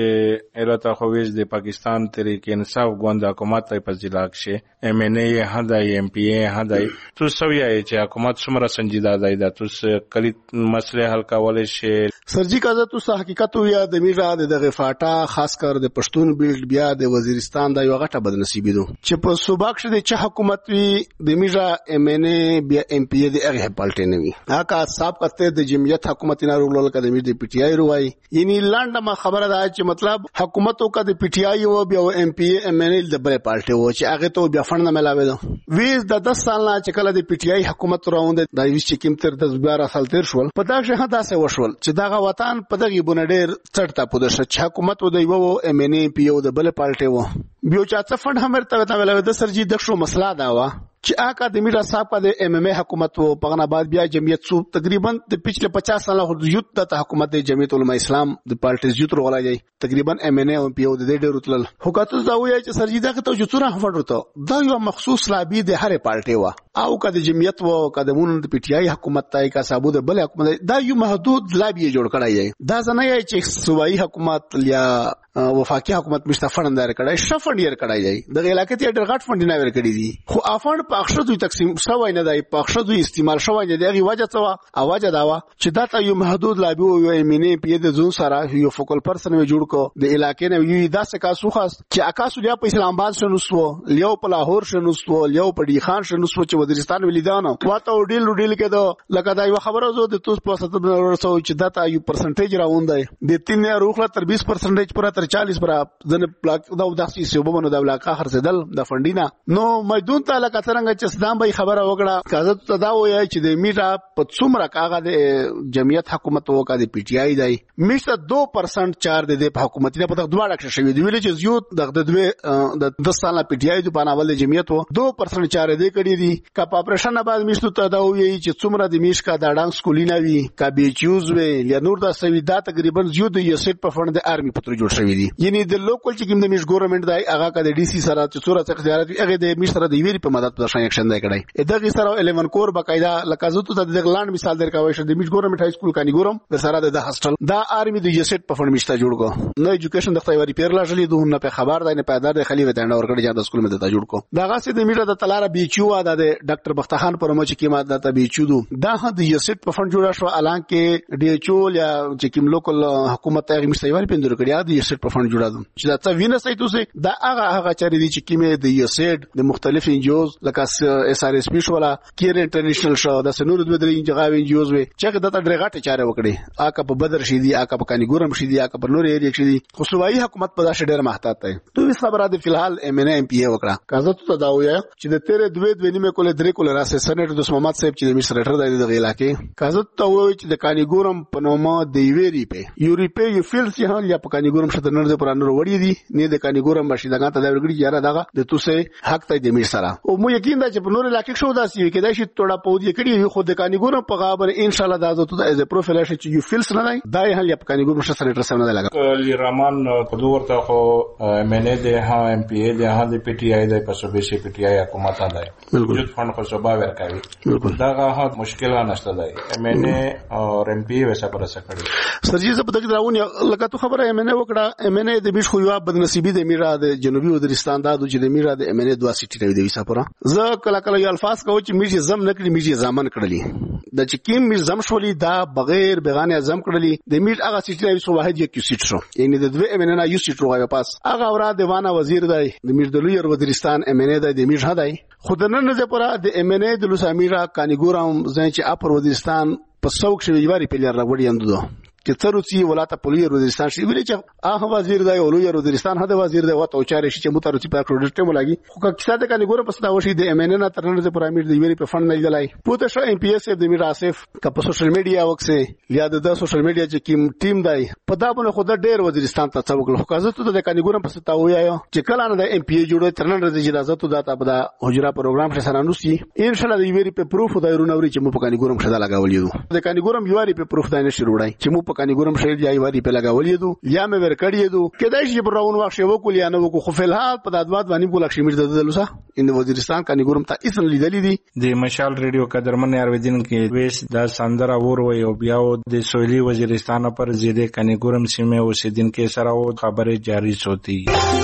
چې الته خویز د پاکستان تحریک انصاف ګوند حکومت په ضلع کې ایم ان ای هداي ایم پی ای هداي تو سویا چې حکومت څومره سنجیده دی دا تو کلی مسله حل کول شي سرجی کازه تو حقیقت یا د میرا دغه فاټا خاص کر د پښتون بیلډ بیا د وزیرستان د یو غټه بدنصیبی دو چې په صوبا کې د چا حکومت وی د میرا ایم ان ای بیا ایم پی ای د هغه پالټ نه وی هغه صاحب کته د جمعیت حکومت نه رولول کده د پی ټی آی روای یعنی لاندې ما خبره ده چې مطلب حکومت او کده پی ټی آی او بیا ایم پی ای ایم ان ای د بل پالټي و چې هغه ته بیا فند نه ملاوي ده ویز د دس سال نه چې کله د پی ټی آی حکومت راوند د ویش چې کیم تر د بیا سال تیر شول په دا شه داسې وشول چې دغه وطن په دغه بونډیر چړتا پوده چې حکومت و د یو ایم ان ای پی او د بل پالټي و بیا چې څه فند هم ته ملاوي د سرجی د شو مسله دا و چې آکا د میرا صاحب کا د ایم ایم ای حکومت و پغنا بعد بیا جمعیت سو تقریبا د پچھلے پچاس سال خو یوت د حکومت د جمعیت العلماء اسلام د پارټیز یوت روغلا جاي تقریبا ایم ان ای او پی او د ډېر رتل حکومت دا وایي چې سرجیدا ته جو څوره هفړته دا یو مخصوص لابي د هر پارټي و او کا د جمعیت و قدمون د پی ټی آی حکومت تای کا صابو د بل حکومت دا یو محدود لابي جوړ کړای دا ځنه یې چې صوبایي حکومت یا وفاقي حکومت مستفند دار کړای شفند یې کړای دی د علاقې ته ډېر غټ فند نه ور کړی دي خو افاند په اخشدوی تقسیم شوی نه دی په اخشدوی استعمال شوی نه دی وجه څه اواجه داوا چې دا ته یو محدود لابي او ایم ان ای پی د زون سره یو فوکل پرسن و جوړ کو د علاقې نه یو داسې کا سوخاس چې اکاسو لیا په اسلام آباد شنوسو لیو په لاهور شنوسو لیو په ډی خان شنوسو چې وزیرستان ولیدانو واته ډیل ډیل کې دا لکه دا یو خبره زو د توس په ستو ورسو چې دا ته یو پرسنټیج راوندای د تین روخله تر بیس پرسنټیج پر تر چالیس پر ځنه پلاک دا داسې سیوبونو د علاقې خرڅدل د فندینا نو مېدون ته لکه څنګه چې صدام به خبره وکړه کازه ته دا وایي چې د میټا په څومره کاغه د جمعیت حکومت وکړه د پی ټی آی دی میشته دو پرسنټ چار د حکومت نه په دغه ډاکټر شوی دی ویل چې زیات د دوی د دس سال پی ټی آی د بناول جمعیت وو دو پرسنټ چار دی کړی دي کا اپریشن بعد میشته ته دا وایي چې څومره د میش کا د ډانګ سکولینه وی کا بیچوز وی یا نور دا سوي دا تقریبا زیات یو سیټ په فند د آرمی پتر جوړ شوی دی یعنی د لوکل چې کوم د میش ګورنمنت دی هغه کا د ډي سي سره چې څوره څه اختیارات هغه د میش سره د ویری په مدد پر شان اکشن دی کړی دغه سره الیون کور بقایدا لکازو ته د لاند مثال درکوي شه د میش ګورنمنت های سکول کانی ګورم د سره د هاستل دا آرمی د یسټ په فند میشته جوړ کو نو ایجوکیشن د خپل ریپیر لا جلی دوه نه په خبر دی نه پیدار د خلیفہ تنه ورکړی جاده سکول مده ته جوړ کو دا غاسه د میټه د تلاره بیچو دا د ډاکټر بختخان پر مچ کی ماده ته بیچو دو دا د یسټ په فند جوړ شو الان کې ډی ایچ او یا چې کوم لوکل حکومت ته میشته ویل پیندور کړی دا یسټ په فند جوړا دو چې دا څه وینې سایتو سه دا هغه هغه چاري دي چې کیمه د یسټ د مختلف انجوز لکه لکه اس ار اس پی شو ولا کیر انټرنیشنل شو د سنور د درې انجغاوي انجیوز وي چې دته ډرغاټه چاره وکړي آکه په بدر شي دي آکه په کانی ګورم شي دي آکه په نور ایریا شي دي خو صوبایي حکومت په داسې ډېر محتاط دی دوی خبره د فلحال ام ان ام پی ای وکړه کازه ته دا وایي چې د تیرې دوه دوه نیمه کوله درې کوله راسه سېنټر د محمد صاحب چې د مشرټر دی د علاقې کازه ته وایي چې د کانی ګورم په نومه د یوري په یوري په یو فیلز چې یا په کانی ګورم شته نور د پرانو وړي دي نه د کانی ګورم بشي دغه ته د ورګړي یاره دغه د توسه حق ته د میر سره او مو یقین دا چې په نور علاقې شو داسي کې دا شي توړه پودي کړي خو د کانی ګورم په غابر ان شاء الله دا زته از پروفایل شي چې یو فیلز نه دی دا هل یا په کانی ګورم شته سره ترسم نه لګا لی رحمان په ورته خو ام ان ای د ها ام پی ای د ها د پی ټی آی د پسو به شي پی ټی آی حکومت دی وجود فند خو صوبا ورکوي دا غا مشکل نشته دی ام ان ای او ام پی ای وسه پر سکړي سرجی زه په دغه راونی لکه تو خبره ام ان ای وکړه ام ان ای د بیش خو یو بدنصیبی د میرا د جنوبي وزیرستان دا د میرا د ام ان ای دوا سیټی دی وسه پر زه کله کله یو الفاظ کوم چې میږي زم نکړي میږي ځامن کړلی د چې کیم میږ زم شولې دا بغیر بیغانه زم کړلی د میږ هغه سیټی دی سو واحد یک سیټ شو یعنی د دوه ام ان ای یو سیټ روغه پاس هغه اورا دیوانه وزیر دی د میږ د لوی وزیرستان ام ان ای دی د میږ هداي خودنه نه زپره د ام ان ای د لوسامیرا کانیګورم ځای چې اپر وزیرستان په څوک شوی یواري په لار راوړي اندو چې تروسی ولاته پولیس وزیرستان شي ویل چې هغه وزیر دی او لوی وزیرستان هدا وزیر دی وته او چارې شي چې مو تروسی په پروډکټ مو لګي خو که کیسه ده کني ګوره پس دا وشي د ام ان نه ترنه د پرامیر دی ویری په فند نه لای پوته شو ام پی ایس د میر اسف که په سوشل میډیا وکسه یا د سوشل میډیا چې کیم ټیم دی په دا باندې خود ډېر وزیرستان ته څوکل خو کازه ته د کني ګوره پس تا وایو چې کله نه د ام پی ای جوړه ترنه د اجازه ته دا په دا حجرا پروګرام شه سره نوسی ان شاء الله د ویری په پروف د رونوري چې مو په کني ګورم شدا لگاولې د کني ګورم یواري په پروف داینه شروع وړای چې مو په کني ګورم شه یا یواري په لگاولې دو یا مې ور کړی دو کله چې په راون واښ یو کول یا نو کو خو فلحال په دادواد باندې بولا شمیر د دلوسا ان وزیرستان کني ګورم ته اسن لیدلې دي د مشال ریډیو قدرمن ارویدین کې ویس دا سندره ور وي او بیا د سویلی وزیرستان پر زیاده کني ګورم سیمه اوسیدن کې سره خبره جاری سوتی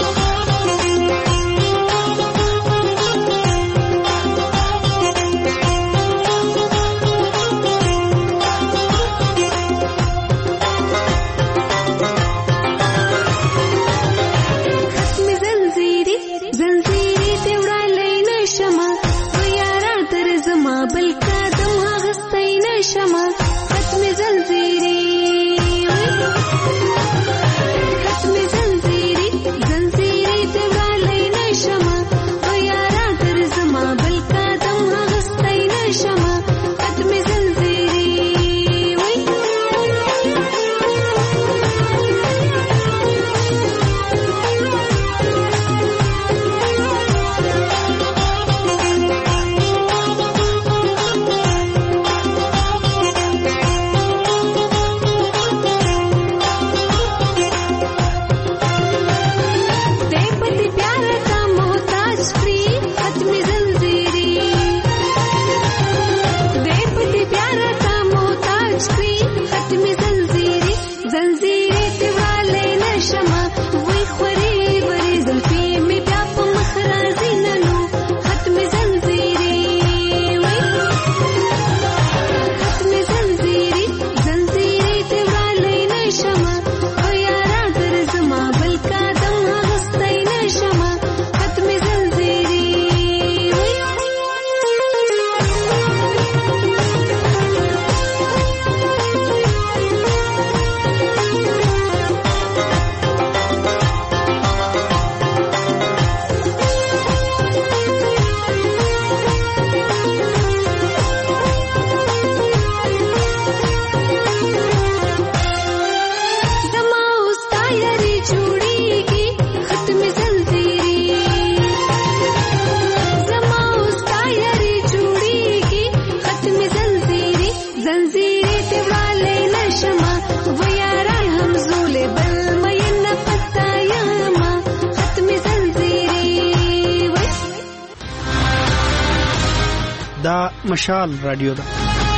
مشال رادیو دا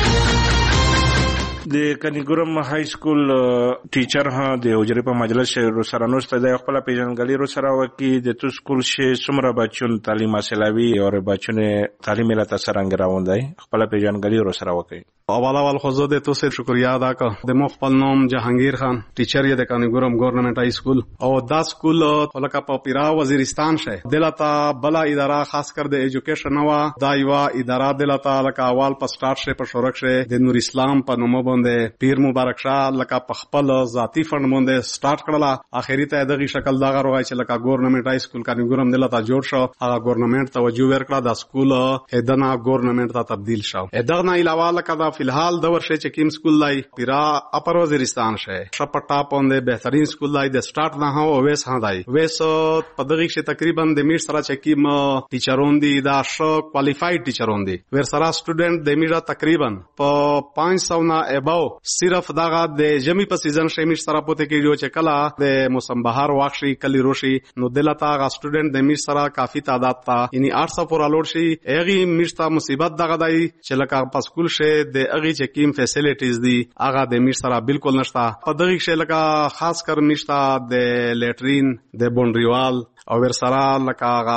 د کنیګورم های سکول ټیچر ها د حجرې په مجلس شهر سره نوسته د خپل پیژنګلي رو سره وکي د تو سکول شه سمره بچون تعلیم حاصلوي او بچونه تعلیم له تاسو رنګ راوندای خپل پیژنګلي رو سره وکي اول اول خو زه د تاسو شکریا ادا کوم د مو خپل نوم جهانگیر خان ټیچر یې د کانګورم ګورنمنت های سکول او دا سکول ولکه په پیرا وزیرستان شه دلته بلا اداره خاص کر د ایجوکیشن وا دا یو اداره دلته لکه اول په سٹارټ شه په شورک شه د نور اسلام په نوم باندې پیر مبارک شاه لکه په خپل ذاتی فند باندې سٹارټ کړلا اخیری ته دغه شکل دا غوړای چې لکه ګورنمنت های سکول کانګورم دلته جوړ شو هغه ګورنمنت توجه ورکړه د سکول ادنا ګورنمنت ته تبدیل شو دغه نه علاوه لکه دا فلحال د ورشه چې کیم سکول لای پیرا اپر وزیرستان شه شپټا پوندې بهترین سکول لای د سٹارټ نه هو وېس ها دای وېس په دغه شي تقریبا د میټ سره چې کیم ټیچرون دي دا شو کوالیفاید ټیچرون دي ور سره سټوډنټ د میټا تقریبا په پانچ سو نه اباو صرف دغه د جمی په سیزن شه میټ سره پته کې جو چې کلا د موسم بهار واخشي کلی روشي نو دلته غا سټوډنټ د میټ سره کافی تعداد تا یعنی آٹھ سو پورا لوډ شي ایغي میټ تا مصیبت دغه دای چې لکه په سکول شه د اغي چې کیم فیسیلیټیز دي هغه د میټ سره بالکل نشتا په دغه شی لکه خاص کر نشتا د لیټرین د بونډریوال او ور سره لکه هغه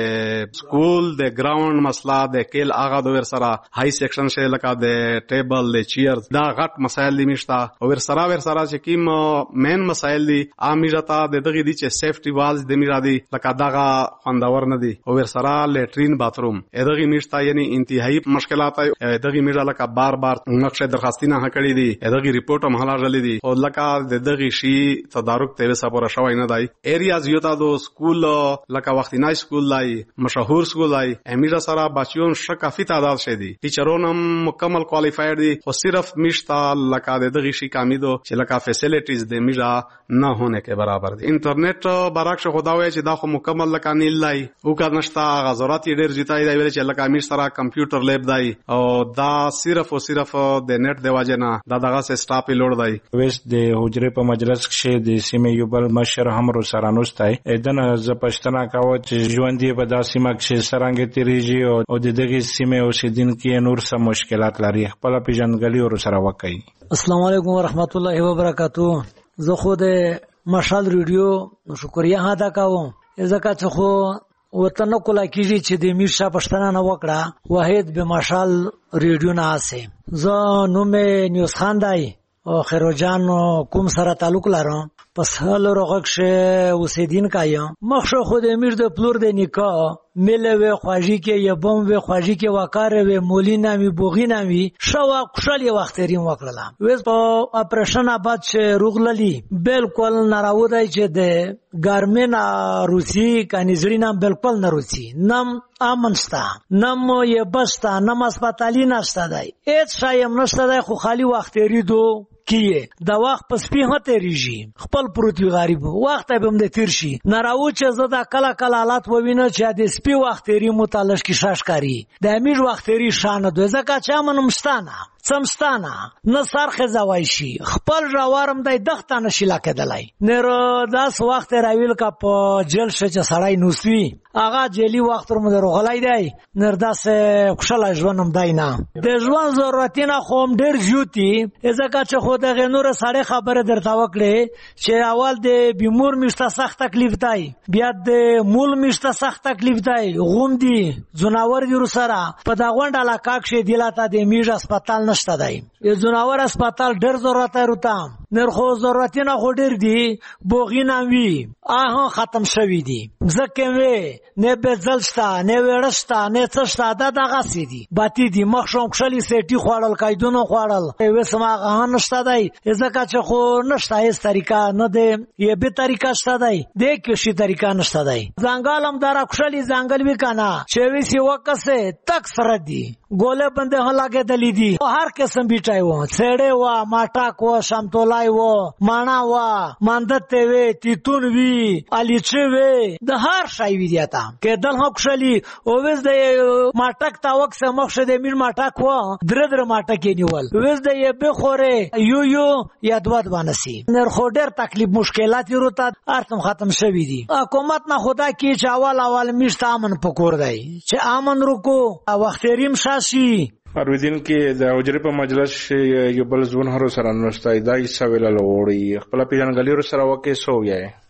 د سکول د ګراوند مسله د کېل هغه د ور سره های سیکشن شی لکه د ټیبل د چیرز دا غټ مسایل دي نشتا او ور سره ور سره چې کیم مین مسایل دي امیجتا د دغه دي چې سیفټي والز د میرا دي لکه دغه خوندور نه دي او ور سره لیټرین باتروم دغه نشتا یعنی انتهایی مشکلات دغه میرا لکه بار بار نقشه درخواستینه هکړې دي دغه ریپورت هم حالا جلې دي او لکه دغه شی تدارک ته وسه پر شوی نه دی ایریاز یو تا دو سکول لکه وختینای سکول لای مشهور سکول لای امیرا سره بچیون ش کافی تعداد شه دي ټیچرون هم مکمل کوالیفاید دي خو صرف مشتا لکه دغه شی کمی دو چې لکه فیسیلیټیز د میرا نه ہونے کے برابر دي انټرنیټ برعکس خدا وای چې دا خو مکمل لکه نیل لای او کا نشتا غزرات ډیر جتای دی ویل چې لکه امیر سره کمپیوټر لیب دی او دا صرف او صرف د نت د واجنه دا دغه سه سټاپ لوړ دی وېس د حجره په مجلس کې د سیمې یو بل مشر هم رو سره نوستای اذن ز پښتنه کاوه چې ژوند یې په داسې مک چې سرانګ تیریږي او د دغه سیمې اوسیدونکو نور سم مشکلات لري خپل پیژنګلی ور سره وکړي. السلام علیکم ورحمت الله وبرکاتہ. زه خو د مشال ریډیو شکریا ادا کوم ځکه چې خو وطن کولا کیږي چې د میرشا پښتنه نه وکړه واحد به مشال ریډیو نه اسه زه نوم نیوز خان دی او خیروجان کوم سره تعلق لرم پس هل رغکشه وسیدین کایم مخشو خود امیر د پلور د نکاح مله و خواجی کې یا بم و خواجی کې وکاره و مولینا می بوغینا می شو خوشالي وخترین وکړه وز په اپریشن بعد چې روغللی بالکل ناراودای چې د ګارمن روسی کنيزرینا بالکل ناروسی نم امنستا نم یې بستا نم هسپتالي نشته دی هیڅ شایم نشته دی خو خالی وختری دو کیه دا وخت پس په هته ریږي خپل پروتي غریب وخت به هم د تیر شي ناراو چې زدا کلا کلا حالات ووینه چې د سپي وختری متعلق کی شاشکاری د امیر وختری شان دوه زکه چا منمستانه سمستانه نه سرخه زوای شي خپل راوارم د دغه نشیلا کېدلای نر داس وخت راویل کا په جیل شچ سړای نوسوي اغه جیلی وخت رو مدر غلای دی نر داس خوشاله ژوندم داینا د ژوند ضرورتینه خوم ډیر زیوتی ځکه چې خو د غنور سړی خبره درته وکړي چې اول د بیمور مشته سخت تکلیف دی بیا د مول مشته سخت تکلیف دی غوم دی زناور دی سره په دا غونډه علاقه کې دیلاته د میژ هسپتال نشته دی یو زناور هسپتال ډیر ضرورت لري نرخو ضرورتینه خو ډیر دی بوغینا وی آها ختم شوی دی ځکه وی نه به ځلستا نه ورستا نه څشتا دا دغه سي دي باتی دی مخشوم خشلی سيټي خوړل کایدونو خوړل وې سماغه نشته دی ځکه چې خو نشته هیڅ طریقه نه دی یې به طریقه شته دی د کیشي طریقه نشته دی ځنګالم دارا خشلی ځنګل وی کنه چې وی سی وکسه تک سره دی ګوله بنده هلاګه دلی دی هر قسم بیٹای و څړې و ماټاک و شمتولای و مانا و ماندته وی تیتون وی الیچه وی د هر شای وی دیتا کې دل هکشلی او وز د ماټک تا وکسه مخشه د میر ماټک و در در ماټک نیول وز د یې به خوره یو یو یادوات وانسی نر خو ډیر تکلیف مشکلات ورته ارتم ختم شوی دی حکومت نه خدا کی چاوال اول میشت امن پکور دی چې امن رکو وخت ریم شاشي ارویدین کې د حجره په مجلس یو بل ځون هرو سره نوستای دا یې سویل لوري خپل پیژنګلی سره وکي سو یې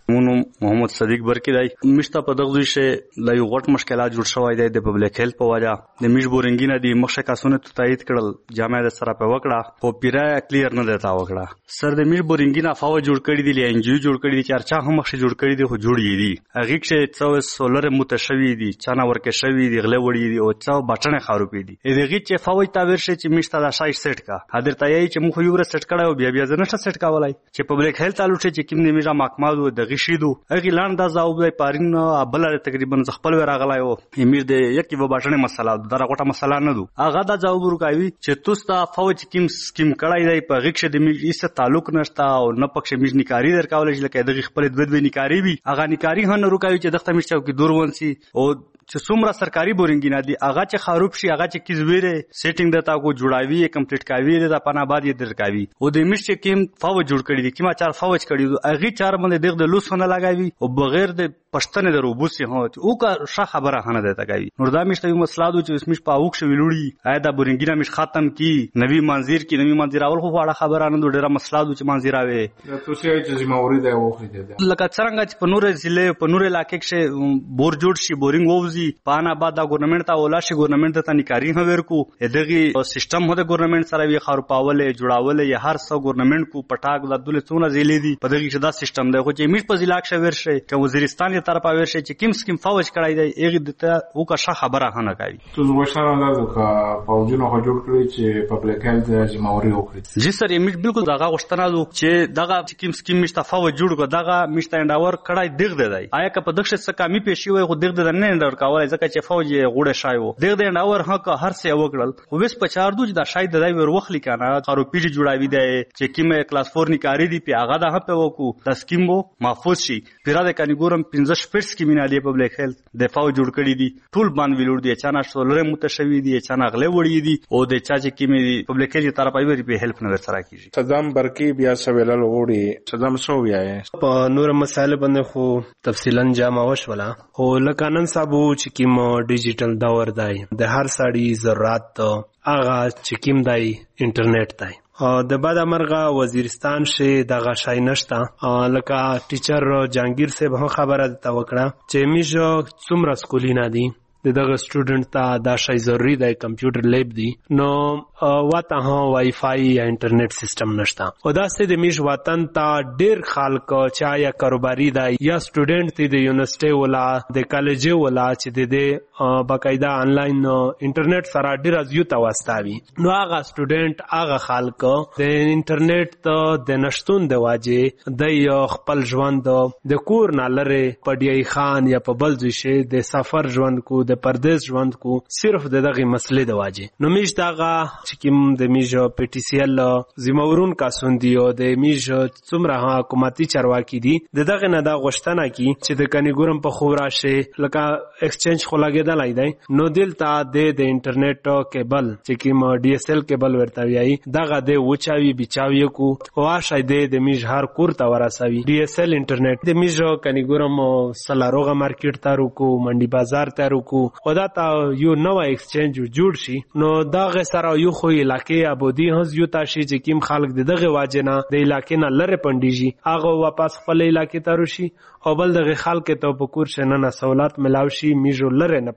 مونږ محمد صدیق برکی دی مشته په دغه ځای شه لا یو غټ مشکلات جوړ شوی دی د پبلک هیلث په وجه د میش بورینګ نه دی مخشه کاسونه ته تایید کړل جامعه د سره په وکړه خو پیرا کلیر نه دیتا وکړه سر د میش بورینګ نه فاو جوړ کړی دی ان جی او جوړ کړی دی چرچا هم مخشه جوړ کړی دی خو جوړ دی هغه کې څو سولر متشوي دي چانه ورکه شوی دی غله وړي دی او څو بټنه خاروپی دی دغه چې فاو تا ورشه چې میشته دا شای سیټ کا حاضر تایي چې مخ یو ور سیټ کړه او بیا بیا زنه سیټ کاولای چې پبلک هیلث تعلق چې کوم د میجا محکمه دغه شیدو هغه لاند دا زاوب دی پارین ابل تقریبا خپل ورغلای او امیر د یکی و بټنه مسله دا غټه مسله نه دو هغه دا زاوب ورکاوي چې توستا فوج کیم سکیم کړای دی په غیښ د میج ایسه تعلق نشتا او نه پکښ میج نکاری در کولای لکه دغه خپل د دوی نکاری وی هغه نکاری هن روکاوي چې دغه میج چوکي دور ونسی او چې څومره سرکاري بورینګ نه دي هغه چې خروب شي هغه چې کیزویره سیټینګ دتا کو جوړاوي کمپلیټ کاوي د پنا بعد یې درکاوي او د میش چې کیم فوج جوړ کړی دي کیما چار فوج کړی دي هغه چار باندې دغه د لوسونه لگاوي او بغیر د پښتنه د روبوسي هو او کا ښه خبره هنه ده کوي نور دا میشته یو مسلادو چې اسمش پاوک شو ویلوړي آیا دا بورینګ نه مش ختم کی نوی منظر کی نوی منظر اول خو واړه خبره نه ډیره مسلادو چې منظر اوي تو سي چې زموري دی وخت دی لکه څنګه چې په نور ضلع په نور علاقې کې بور جوړ شي بورینګ ووزي پانا بعد دا ګورنمنت ته ولا شي ګورنمنت ته نکاري هم ورکو دغه سیستم هو د ګورنمنت سره وی خار پاولې جوړاولې یا هر څو ګورنمنت کو پټاک د دولت څونه زیلې دي په دغه شدا سیستم دی خو چې میش په ضلع کې ورشي ک وزیرستان یې طرفه ورشي چې کیم سکیم فوج کړای دی هغه دته او کا ښه خبره هنه کوي تو زوښه اندازو کا پاوجونو هو جوړ کړی چې پبلک هیلث ذمہواری وکړي جی سر یې بالکل دغه غوښتنه دو چې دغه کیم سکیم مشته فوج جوړ کو دغه مشته انډاور کړای دغه دی آیا که په دغه څه کمی پېښې وي خو دغه نه انډاور کاوه ځکه چې فوج غوړه شایو دغه انډاور حق هر څه وکړل خو وس په چار دوج دا شاید د وی وروخلی کنه خارو پیډ جوړاوي دی چې کیمه کلاس فور نکاری دی په هغه د هپه وکو د سکیمو محفوظ شي پیرا د کني ګورم پنځه شپږ سکیمونه دی پبلک هیلث دفاع جوړ کړی دي ټول باندې ویلور دي چانه سولر متشوي دي چانه غله وړي دي او د چا چې کیمه دی پبلک هیلث طرفه وی په هیلپ نه سره کیږي صدام برکی بیا سویلل وړي صدام سو بیا په نور مسائل باندې خو تفصیلا جامه وشولا او لکانن صاحب چې کیم ډیجیټل دور دی د هر سړی ضرورت هغه چې کیم دی انټرنیټ دی د بعد امرغه وزیرستان شه دغه شای نشتا لکه ټیچر جانگیر صاحب هم خبره تا وکړه چې میش څومره سکولی نه دي دغه سټوډنټ ته دا شای ضروری دی کمپیوټر لیب دی نو واته ها وای فای یا انټرنیټ سیستم نشتا او دا ست د میش وطن ته ډیر خلک چا یا کاروباري دی یا سټوډنټ دی د یونیورسيټي ولا د کالج ولا چې د باقاعده انلاین انټرنیټ سره ډیر از یو تواستاوي نو هغه سټوډنټ هغه خلک د انټرنیټ ته د نشټون د واجه د خپل ژوند د کور نه لره پډیای خان یا په بل ځای شه د سفر ژوند کو د پردیس ژوند کو صرف د دغه مسلې د واجه نو میش دغه چې کوم د میج پی ټی سی ال زمورون کاسون دی او د میج څومره حکومتي چارواکي دي دغه نه دا غوښتنه کی چې د کني ګورم په خورا شي لکه ایکسچینج خو لګیدلای دی نو دلته د د انټرنیټ کیبل چې کوم ډي اس ال کیبل ورته ویای دغه د وچاوي بچاوي کو او شاید د میج هر کور ته ورسوي ډي اس ال انټرنیټ د میج کني ګورم سلاروغه مارکیټ ته روکو منډي بازار ته روکو او دا تا یو نو ایکسچینج جوړ شي نو دا غ سره یو خو علاقې ابودي هز یو تاشي چې کیم خلک دغه واجنه د علاقې نه لره پنديږي هغه واپس خپل علاقې ته روشي او بل دغه خلک ته په کور شنه نه سہولت ملاوي شي میجو لره نه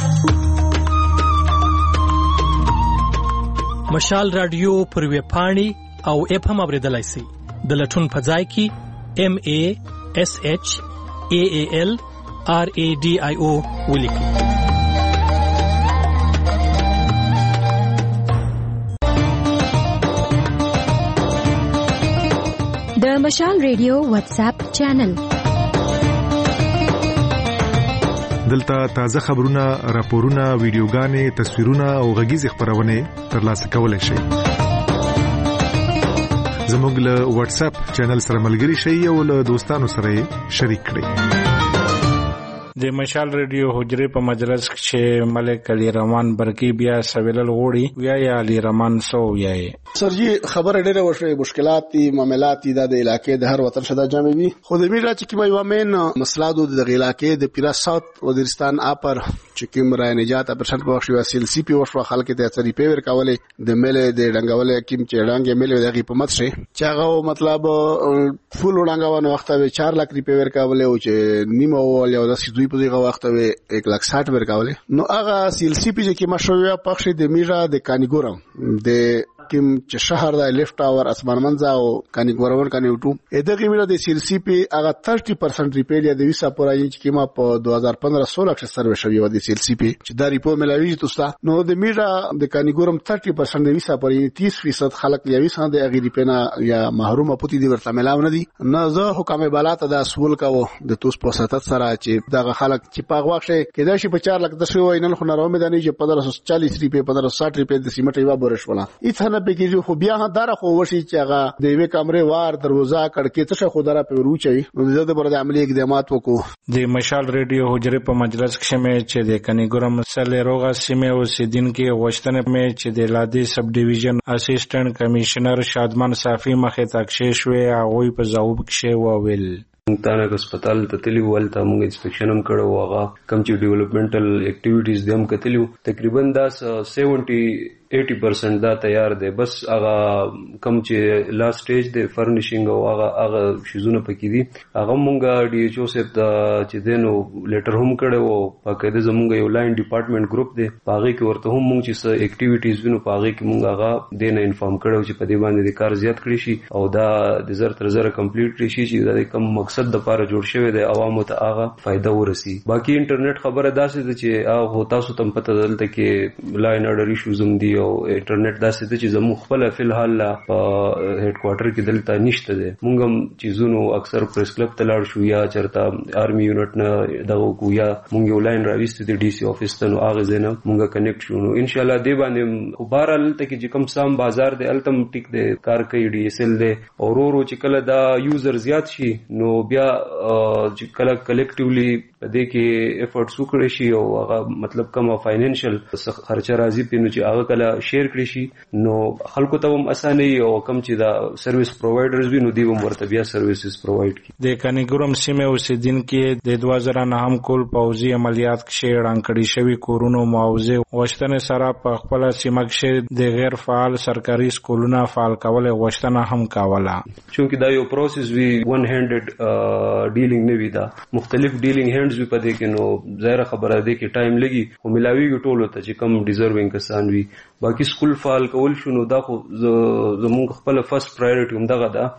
پسیدي مشال رادیو پر وی پاڼي او اف هم اوریدلای شي د لټون په ځای کې ام ا اس اچ ا ا ال آر ا ډي آی او ولیکي د مشال ریډیو واتس اپ چینل دلته تازه خبرونه راپورونه ویډیوګانې تصویرونه او غږیز خبرونه ترلاسه کولای شئ زموږ له واتس اپ چینل سره ملګري شئ او له دوستانو سره شریک کړئ د مشال ریډیو حجره په مجلس کې ملک علي رحمان برکی بیا سویلل غوړي ویا یا علي رحمان سو ویا سرجی خبر ډیره وشوي مشکلات دي معاملات دي د علاقې د هر وطن شدا جامع وي خو د میرا چې کومه ومن مسله د علاقې د پیرا ساوث وزیرستان اپر چې کوم را نجات پرسنټ په وشو سیل سی پی وشو خلک ته اثر پیور کولې د ملې د ډنګولې کوم چې ډنګ ملې د غي په مت شي چې هغه مطلب فول ډنګونه وخت به چار لک ریپیر کولې او چې نیمه ول یو د سیدوی په دغه وخت به یک لک ساټ ور کولې نو هغه سیل سی پی چې مشروع پخش د میرا د کانیګورم د کوم چې شهر د لیفټ ټاور اسمان منځ او کانیګورور کانیوټو دغه میرا د سیل سی پی هغه تیس پرسنټ ریپیر یا د ویسا پورای چې کیما په دوه هزار پندرہ سولہ کې سروې شوی و د سیل سی پی چې دا ریپورت ملاوي تاسو نو د میرا د کانیګورم تیس پرسنټ د ویسا پورای تیس فیصد خلک یا ویسا د اغه ریپینا یا محروم پوتی دی ورته ملاو نه دي نه زه حکم بالات د اسول کاو د توس په ستات سره چې دغه خلک چې په واخ شي کدا شي په چار لک د شوی وینل خو نه رومه دانی چې پندرہ سو چالیس ریپی پندرہ سو ساٹھ ریپی د سیمټ یو بورش ولا اته نه پکې خو بیا دره خو وشي چې هغه د یوې کمرې وار دروازه کړکې څه خو دره په وروچي نو د دې پر د عملی اقدامات وکړو د مشال ریډیو حجره په مجلس کې مې چې د کنیګورم سره روغه سیمه او سیدین کې وشتنه مې چې د لادي سب ډیویژن اسسټنټ کمشنر شادمان صافي مخه تاکشې شوې هغه په ځواب کې وویل تانه هسپتال ته تلی ولته موږ انسپیکشن هم کړو هغه کم چې ډیولپمنټل اکټیویټیز دیم کتلیو تقریبا دا سیونټي eighty percent دا تیار دی بس هغه کم چې لاست سټیج دی فرنیشینګ او هغه هغه شیزونه پکې دي هغه مونږه ډي ایچ او سپ ته چې دینو لیټر هم کړو او پکې د زمونږ یو لاین ډپارټمنټ ګروپ دی پاغه کې ورته هم مونږ چې اکټیویټیز وینو پاغه کې مونږ هغه دینه انفارم کړو چې په دې باندې د کار زیات کړی شي او دا د زر تر زر کمپلیټ کړی شي چې دا کوم مقصد د لپاره جوړ شوی دی عوامو ته هغه فائدہ ورسي باقي انټرنیټ خبره داسې ده چې هغه تاسو تم پته دلته کې لاین اډر ایشوز هم دي او انټرنیټ داسې ده چې زموږ خپل فل حال په هډ کوارټر کې دلته نشته ده مونږ هم چیزونو اکثر پریس کلب ته لاړ شو یا چرته آرمي یونټ نه دغه کو یا مونږ یو لاین راويست دي ډي سي افیس ته نو هغه زنه مونږه کنیکټ شو نو ان شاء الله دی باندې خبر الته کې چې کوم سام بازار دی التم ټیک دی کار کوي ډي اس ال دی او ورو ورو چې کله دا یوزر زیات شي نو بیا چې کله کلیکټیولی په دې کې افورټس وکړي شي او هغه مطلب کوم فاینانشل خرچه راځي په نو چې هغه کله شیر کړی شي نو خلکو ته هم اسانه او کم چې دا سرویس پرووایډرز وي نو دی هم ورته بیا سرویسز پرووایډ کړي د کنیګورم سیمه اوسیدونکو د دوه زره نه هم کول پوځي عملیات کې اعلان کړي شوی کورونو معاوضه وشتنه سره په خپل سیمه کې د غیر فعال سرکاري سکولونو فعال کول وشتنه هم کاوله چونکه دا یو پروسس وی ون هاندډ ډیلینګ نه وی دا مختلف ډیلینګ هاندز وی پدې کې نو ظاهر خبره ده کې ټایم لګي او ملاویږي ټولو ته چې کم ډیزروینګ کسان وي باقي سکول فعال کول شنو دا خو زموږ خپل فرست پرایورټي هم دغه ده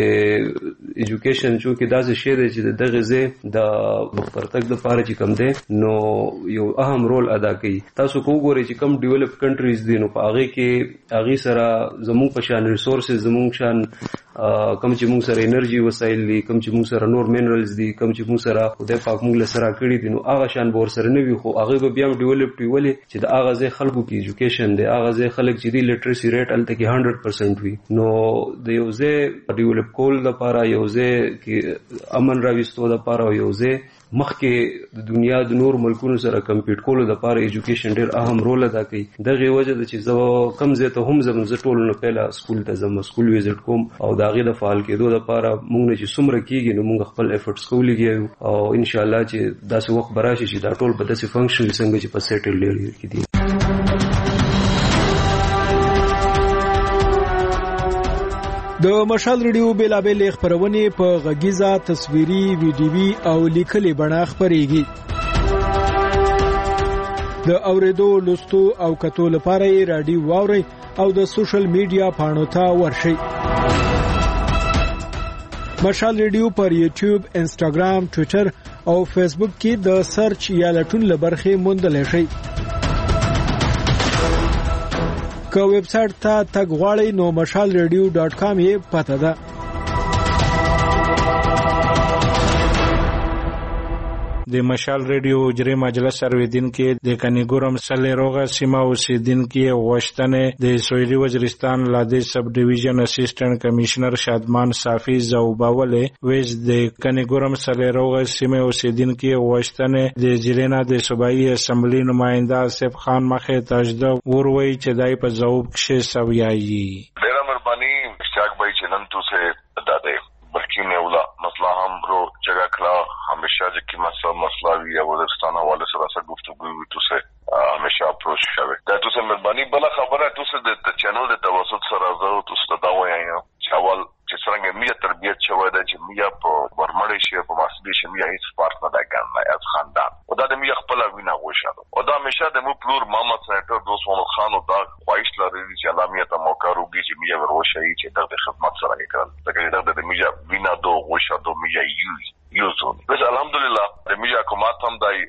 چې ایجوکیشن چې دا څه شی دی چې دغه زه د پرتګ د پاره چې کم دی نو یو اهم رول ادا کوي تاسو کو ګورئ چې کم ډیولپ کنټریز دي نو په هغه کې هغه سره زموږ په شان ریسورسز زموږ شان کم چې موږ سره انرژي وسایل دي کم چې موږ سره نور مینرالز دي کم چې موږ سره خدای پاک موږ له سره کړی دي نو هغه شان بور سره نه وي خو هغه به بیا ډیولپ ویولې چې د هغه ځای خلکو کې ایجوکیشن دی هغه ځای خلک چې دی لټریسي ریټ الته کې هنډرډ پرسنټ وي نو د یو ځای ډیولپ کول لپاره یو ځای کې امن راوستو لپاره یو ځای مخکې د دنیا د نور ملکونو سره کمپیټ کولو لپاره ایجوکیشن ډېر اهم رول ادا کوي دغه وجه د چې زه کم زه ته هم زم ز ټولو نه پهلا سکول ته زم سکول ویزټ کوم او داغه د فعال کېدو لپاره موږ نه چې څومره کیږي نو موږ خپل ایفورټس کولیږو او ان شاء الله چې داسې وخت براشي چې دا ټول په داسې فنکشن څنګه چې په سیټل لري کې دي د مشال ریډیو بیلابل خبرونه په غږیزه تصویري ویډیوي او لیکلي بڼه خبريږي د اوریدو لوستو او کتو لپاره رادیو واوري او د سوشل میډیا پاڼو ته ورشي مشال ریډیو پر یوټیوب انسټاګرام ټوئیټر او فیسبوک کې د سرچ یا لټون لبرخه موندل شي که ویب سټ ته تګ غواړئ نو مشال ریډیو ډاټ کام یې پته ده د مشال ریډیو اجري مجلس اوریدونکو د کنيګورم سلیروغه سیمه اوسیدونکو غوښتنه د سویلي وزیرستان لاندې سب ډیویژن اسسټنټ کمشنر شادمان صافي زوباوله ویز د کنيګورم سلیروغه سیمه اوسیدونکو غوښتنه د ضلع د صوبایي اسمبلی نماینده آصف خان مخه تجده وروي چې دای په ځواب کې سویایي ډیره مهرباني اشتیاق بھائی چنن تو سے داده برکین اولا مسئلہ ہم رو جگہ کھلا ہمیشہ جکی مسئلہ مسئلہ وی ہے وزیرستان حوالے سے راسا گفتگو ہوئی تو سے ہمیشہ اپروچ شوے دا تو سے مهرباني بلا خبر ہے تو سے د چینل د توسط سره زو تو سے دا وایي چاول چې څنګه میا تربیت شوی دا چې میا په ورمړې شي په ماسبي شي میا هیڅ پارت نه دا ګڼل از خاندان او دا د میا خپل وینا غوښاله او دا همیشه د مو پلور محمد سېنټر دوست محمد خان او دا خوښ لري چې علامه ته موقع روږي چې میا وروشي چې د خدمت سره وکړل دا د میا وینا دو غوښه دو میا یوز یوزو بس الحمدلله د میا کومات هم دای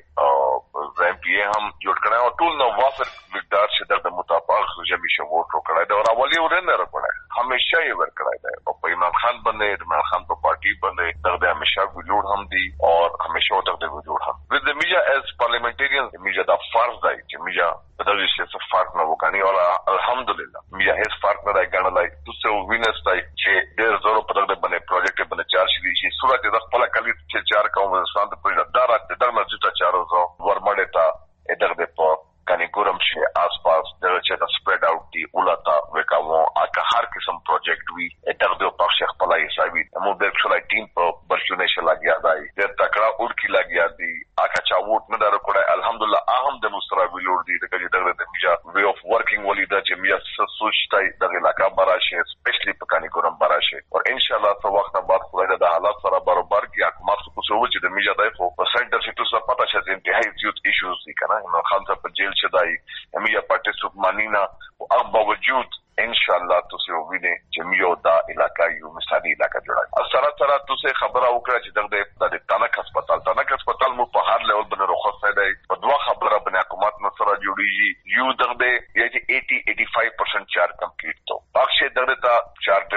ایم پی ای هم جوړ کړه او ټول نو وافر مقدار چې د مطابق جمعي شو وټو کړه دا اولی ورنه راکړه همیشه یې ور کړه دا او عمران خان بندے عمران خان تو پارٹی بندے دغه ہمیشہ وجود هم دي اور ہمیشہ دغه وجود هم with the media as parliamentarians the media دا فرض دی چې media دغه څه فرق نه وکړي او الحمدلله media هیڅ فرق نه راګڼلای تو څه وینس دی چې ډېر زورو په دغه باندې پروجیکټ باندې چار شي چې صورت د خپل کلی چې چار کوم ستاسو په دارا د درمه چې چارو زو ورمړې تا دغه په کنيګورم شي آس پاس دغه چې دا سپریډ اوټ دی ولتا وکاو اګه هر قسم پروجیکټ وی دغه په شیخ پلای حسابي مو د ټولای ټیم په برشونه شي لاګیا دی د تکړه اور کی لاګیا دی اګه چا ووټ نه درو کړه الحمدلله اهم د مسترا ویلور دی دغه دغه د میجا وی اف ورکینګ ولیدا چې میا سوچتای دغه علاقہ براشه سپیشلی په کنيګورم براشه او ان شاء الله څو وخت بعد خدای د حالات سره برابر کی اکمار څه څه و چې د میجا دای خو په سنټر سیټو سره پتا شې انتهایی زیات ایشوز دي کنه نو خالص په جیل شدای میجا پټه سوب مانینا او باوجود ان شاء الله تاسو وینئ چې میو دا علاقہ یو مثالي علاقہ جوړای سره سره تاسو خبره وکړه چې دغه د تانک هسپتال تانک هسپتال مو په هر لیول باندې رخصت دی په دوه خبره باندې حکومت نو سره جوړیږي یو دغه یی چې eighty to eighty-five percent چارج کمپلیټ تو پښه دغه تا چارج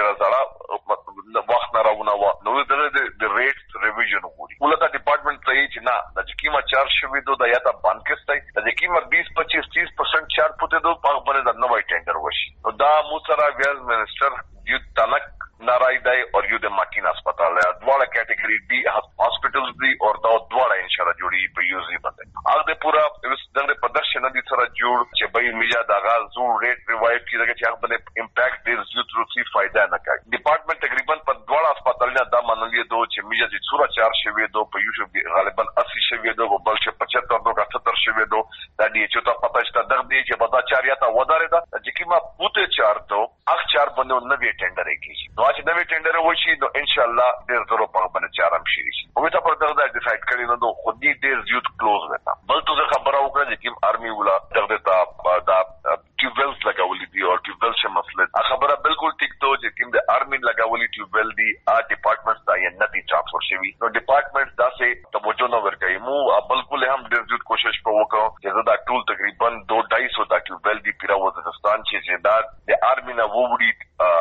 زړه وخت نه راونه و نو دغه د ریټ ریویژن وګوري ولته ډپارټمنټ ته چې نه د کیما چارج شوی دو د یا تا باندې کېستای د کیما twenty twenty-five thirty percent چارج پته دو په باندې د نوې ټینډر وشي نو دا موسرا ویل منسٹر یو تنک نارای دی اور یو د ماکین هسپتال ہے دواړه کیټګری دی هاسپټلز دی اور دا دواړه ان شاء الله جوړي په یوزي باندې هغه پورا دغه پردرشن دي سره جوړ چې به میجا دغه زو ریټ ریوایو کیږي چې هغه باندې امپیکټ ډیر زیات روسي فائدہ نه کوي ډپارټمنٹ تقریبا په دواړه هسپتالونو دا منلې دو چې میجا چې صورت چار شوی دو په یو غالبا eighty شوی دو بل چې پچهتر دو seventy شوی دو دا دی چې تا پتا شته دغه دی چې بدا چاریا تا ودارې دا چې کیما پوته چار دو اخ چار باندې نوې ټینډر کیږي نو چې نوې ټینډر وشي نو ان شاء الله ډیر زرو په باندې چارم شي او تا پر دغه ډیسایډ کړی نو خو دې ډیر زیات کلوز وتا بل تو خبره وکړه چې کیم آرمي ولا دغه تا دا ټیوبلز لګولې دي او ټیوبل شه مسله خبره بالکل ټیک ته چې کیم د آرمي لګولې ټیوبل دي ا ډپارټمنټ دا یې نه دي ټرانسفر شوی نو ډپارټمنٹ دا سه توجه نه ورکړي مو بالکل هم ډیر زیات کوشش وکړو چې دا ټول تقریبا two hundred fifty ټیوبل دي پیرا وزیرستان چې دا د آرمي نه ووړي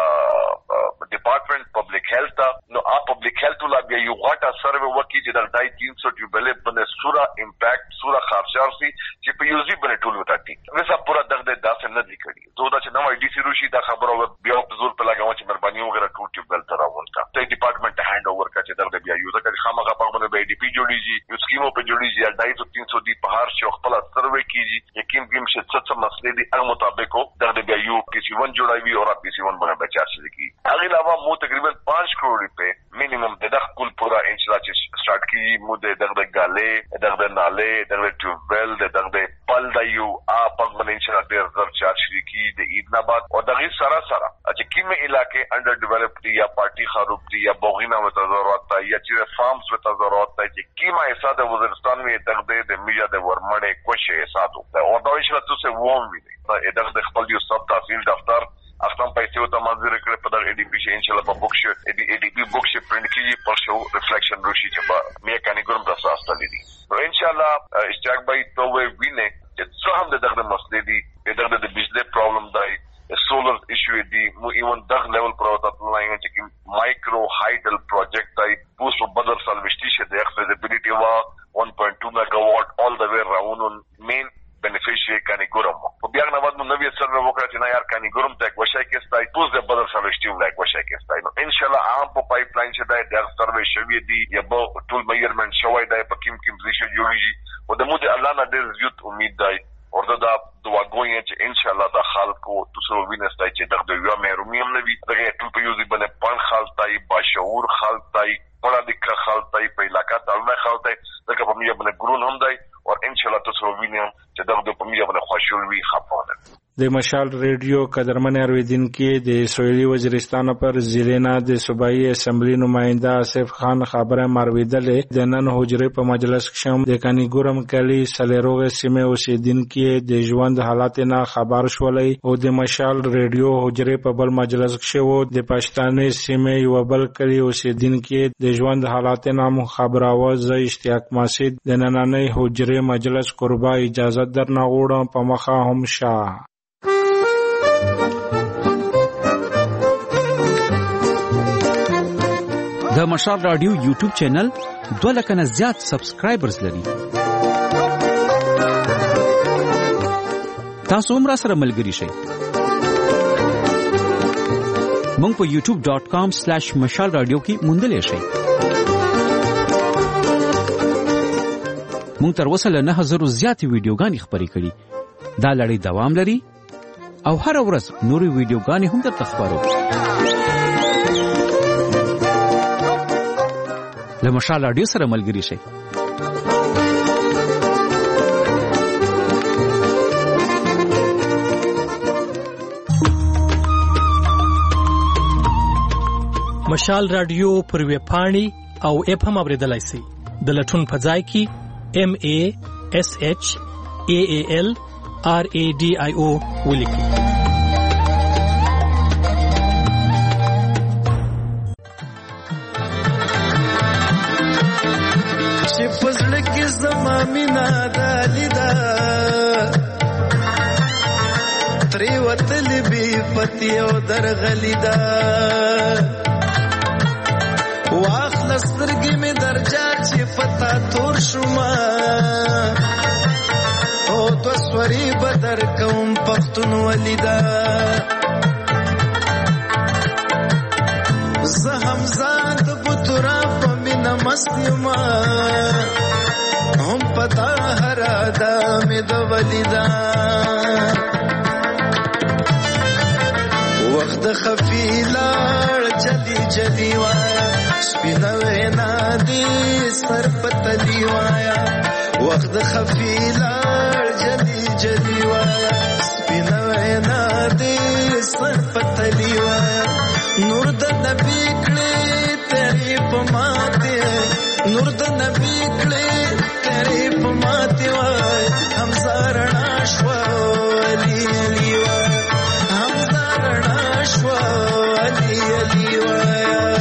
ډپارټمنٹ پبلک هیلث نو ا پبلک هیلث ولا بیا یو غټه سروې وکړي چې دا three hundred ټیوبل باندې سورا امپیکټ سورا خارجار سي چې په یوزي باندې ټول وټاټي وسه پورا دغه داسې نه دي کړی زه دا چې نو ډي سي روشي دا خبره بیا په زور په لګاو چې مهرباني وګړه ټول ټیوبل تر راوړل ته ډپارټمنٹ هاند اوور کړي چې دغه بیا یو ځکه خامخا په باندې به ډي پی جوړیږي یو سکیمو په جوړیږي two hundred three hundred دی په هر شو خپل سروې کیږي یقین کوم چې څه څه مسلې دي هغه مطابق دغه بیا یو پی سی one جوړوي او پی سی one باندې بچا شي کی هغه علاوه مو تقریبا five کروڑ روپے مینیمم د دغه کول پورا انشاء الله چې سٹارټ کی مو د دغه غاله دغه ناله دغه ټیوبل دغه پل د یو ا په باندې انشاء الله ډیر زر چارج شي کی د ایدناباد او دغه سره سره چې کیمه علاقې انډر ډیولپډ یا پارټي خراب دي یا بوغینا وته ضرورت ده یا چې فارمز وته ضرورت ده چې کیمه حساب د وزیرستان می دغه د میجا د ورمړې کوشه حساب ده او دا چې تاسو سه ووم وی دغه خپل یو سب تحصیل دفتر افتم پیسې او تمازیر کړ په دغه ای ډی پی شي ان شاء الله په بوکس ای ډی پی بوکس پرنٹ کیږي پر شو ریفلیکشن روشي چې په مې کنيګورم د ساسته دي نو ان شاء الله اشتیاق بھائی تو وی وینه چې څه هم دغه مسلې دي دغه د بجلی پرابلم دی سولر ایشو دی مو ایون دغه لیول پروتات لاین چې مایکرو هایډل پروجیکټ دی پوسټ بدر سالوشتي شه د فیزیبিলিټي وا one point دی د سروې شوی دی یا به ټول میجرمنټ شوی دی په کوم کوم ځای جوړیږي او د مو د الله نه ډېر زیات امید دی ورته دا دعا کوي چې ان شاء الله د خلکو تاسو وینئ چې دغه یو محرومي هم نه وي دغه ټول په یو ځای باندې پن خالتای باشعور خالتای ولا د خالتای په علاقہ تعالی خالتای دغه په میه باندې ګرون هم دی او ان شاء الله تاسو وینئ چې دغه په میه باندې خوشحال وي خفانه د مشال ریډیو قدرمن اوریدونکو د سویلي وزیرستان پر ضلع د صوبایي اسمبلی نماینده آصف خان خبره مرویدلې د نن حجره په مجلس کې د کانی ګورم کلی سلیروغ سیمه اوسیدونکو د ژوند حالات نه خبر شولې او د مشال ریډیو حجره په بل مجلس کې وو د پښتانه سیمه یو بل کلی اوسیدونکو د ژوند حالات نه خبراوه ز اشتیاق مسجد د نننۍ حجره مجلس قربا اجازه درنه غوړم په مخه هم شاه د مشال رادیو یوټیوب چینل دوه لکه نه زیات سبسکرایبرز لري. تاسو هم را سره ملګري شئ. مونږ په یوټیوب ډاٹ کام سلیش مشال رادیو کې موندلی شئ. مونږ تر اوسه له نه هزرو زیاتې ویډیوګانې خپرې کړي. دا لړۍ دوام لري او هر ورځ نورې ویډیوګانې هم درته خپروو. له مشال رادیو سره ملګري شئ. مشال رادیو پر ویب پاڼې او اپ هم اوریدلای شئ. د لټون په ځای کې ایم ای اس ایچ ای ای ایل آر ای ډي آی او ولیکئ. چې پزړه کې زما مینا دالیدا تری وتل بي پتی او درغلیدا واخلص درګي می درجا چې پتا تور شوما او تو سوري بدر کوم پختون ولیدا زه همزاد بوترا په مینا مستیما هم پتا هرا دا می د ولیدا وخت خفیلار جلی جلی وایا سپینوي نادي سر پتلی وایا وخت خفیلار جلی جلی وایا سپینوي نادي سر پتلی وایا نور د نبی کړي تیری پماته نور د نبی کړي تیری پماته وای هم زارنا شوا علی علی وای هم زارنا شوا علی علی وای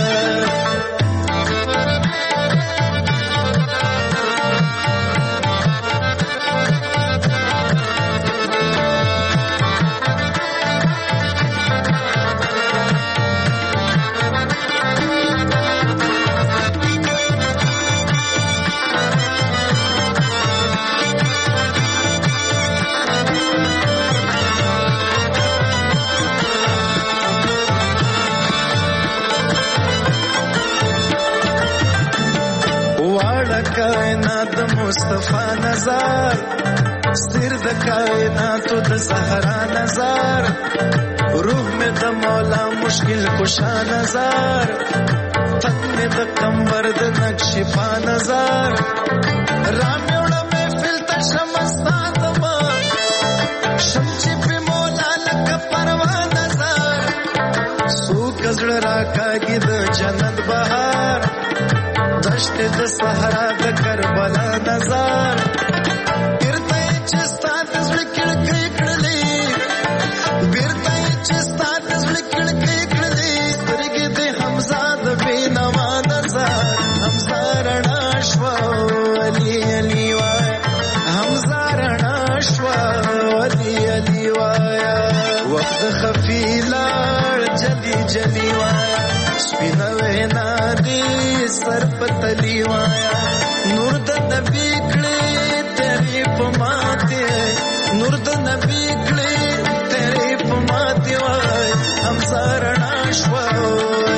کائنات مصطفی نظر سر د کائنات د زهرا نظر روح میں د مولا مشکل کشا نظر تن میں د کمبر د نقش پا نظر رام یوڑا محفل تا شمستا دما شمچی پی مولا لکا پروا نظر سو کزڑ راکا گی د جنت بہار دشت د صحرا د کربلا نظر بیرته چې ستاد زړه کړکې کړلې بیرته چې ستاد زړه کړکې کړلې سترګې د حمزه د بینوا نظر حمزه رڼا شوا علي علي وای حمزه رڼا شوا علي علي وای وخت خفیلار جلی جلی وای سپینوي نادي سر پتلی وایا نور د نبی کړي تیری پماته نور د نبی کړي تیری پماته وای هم زارنا شوا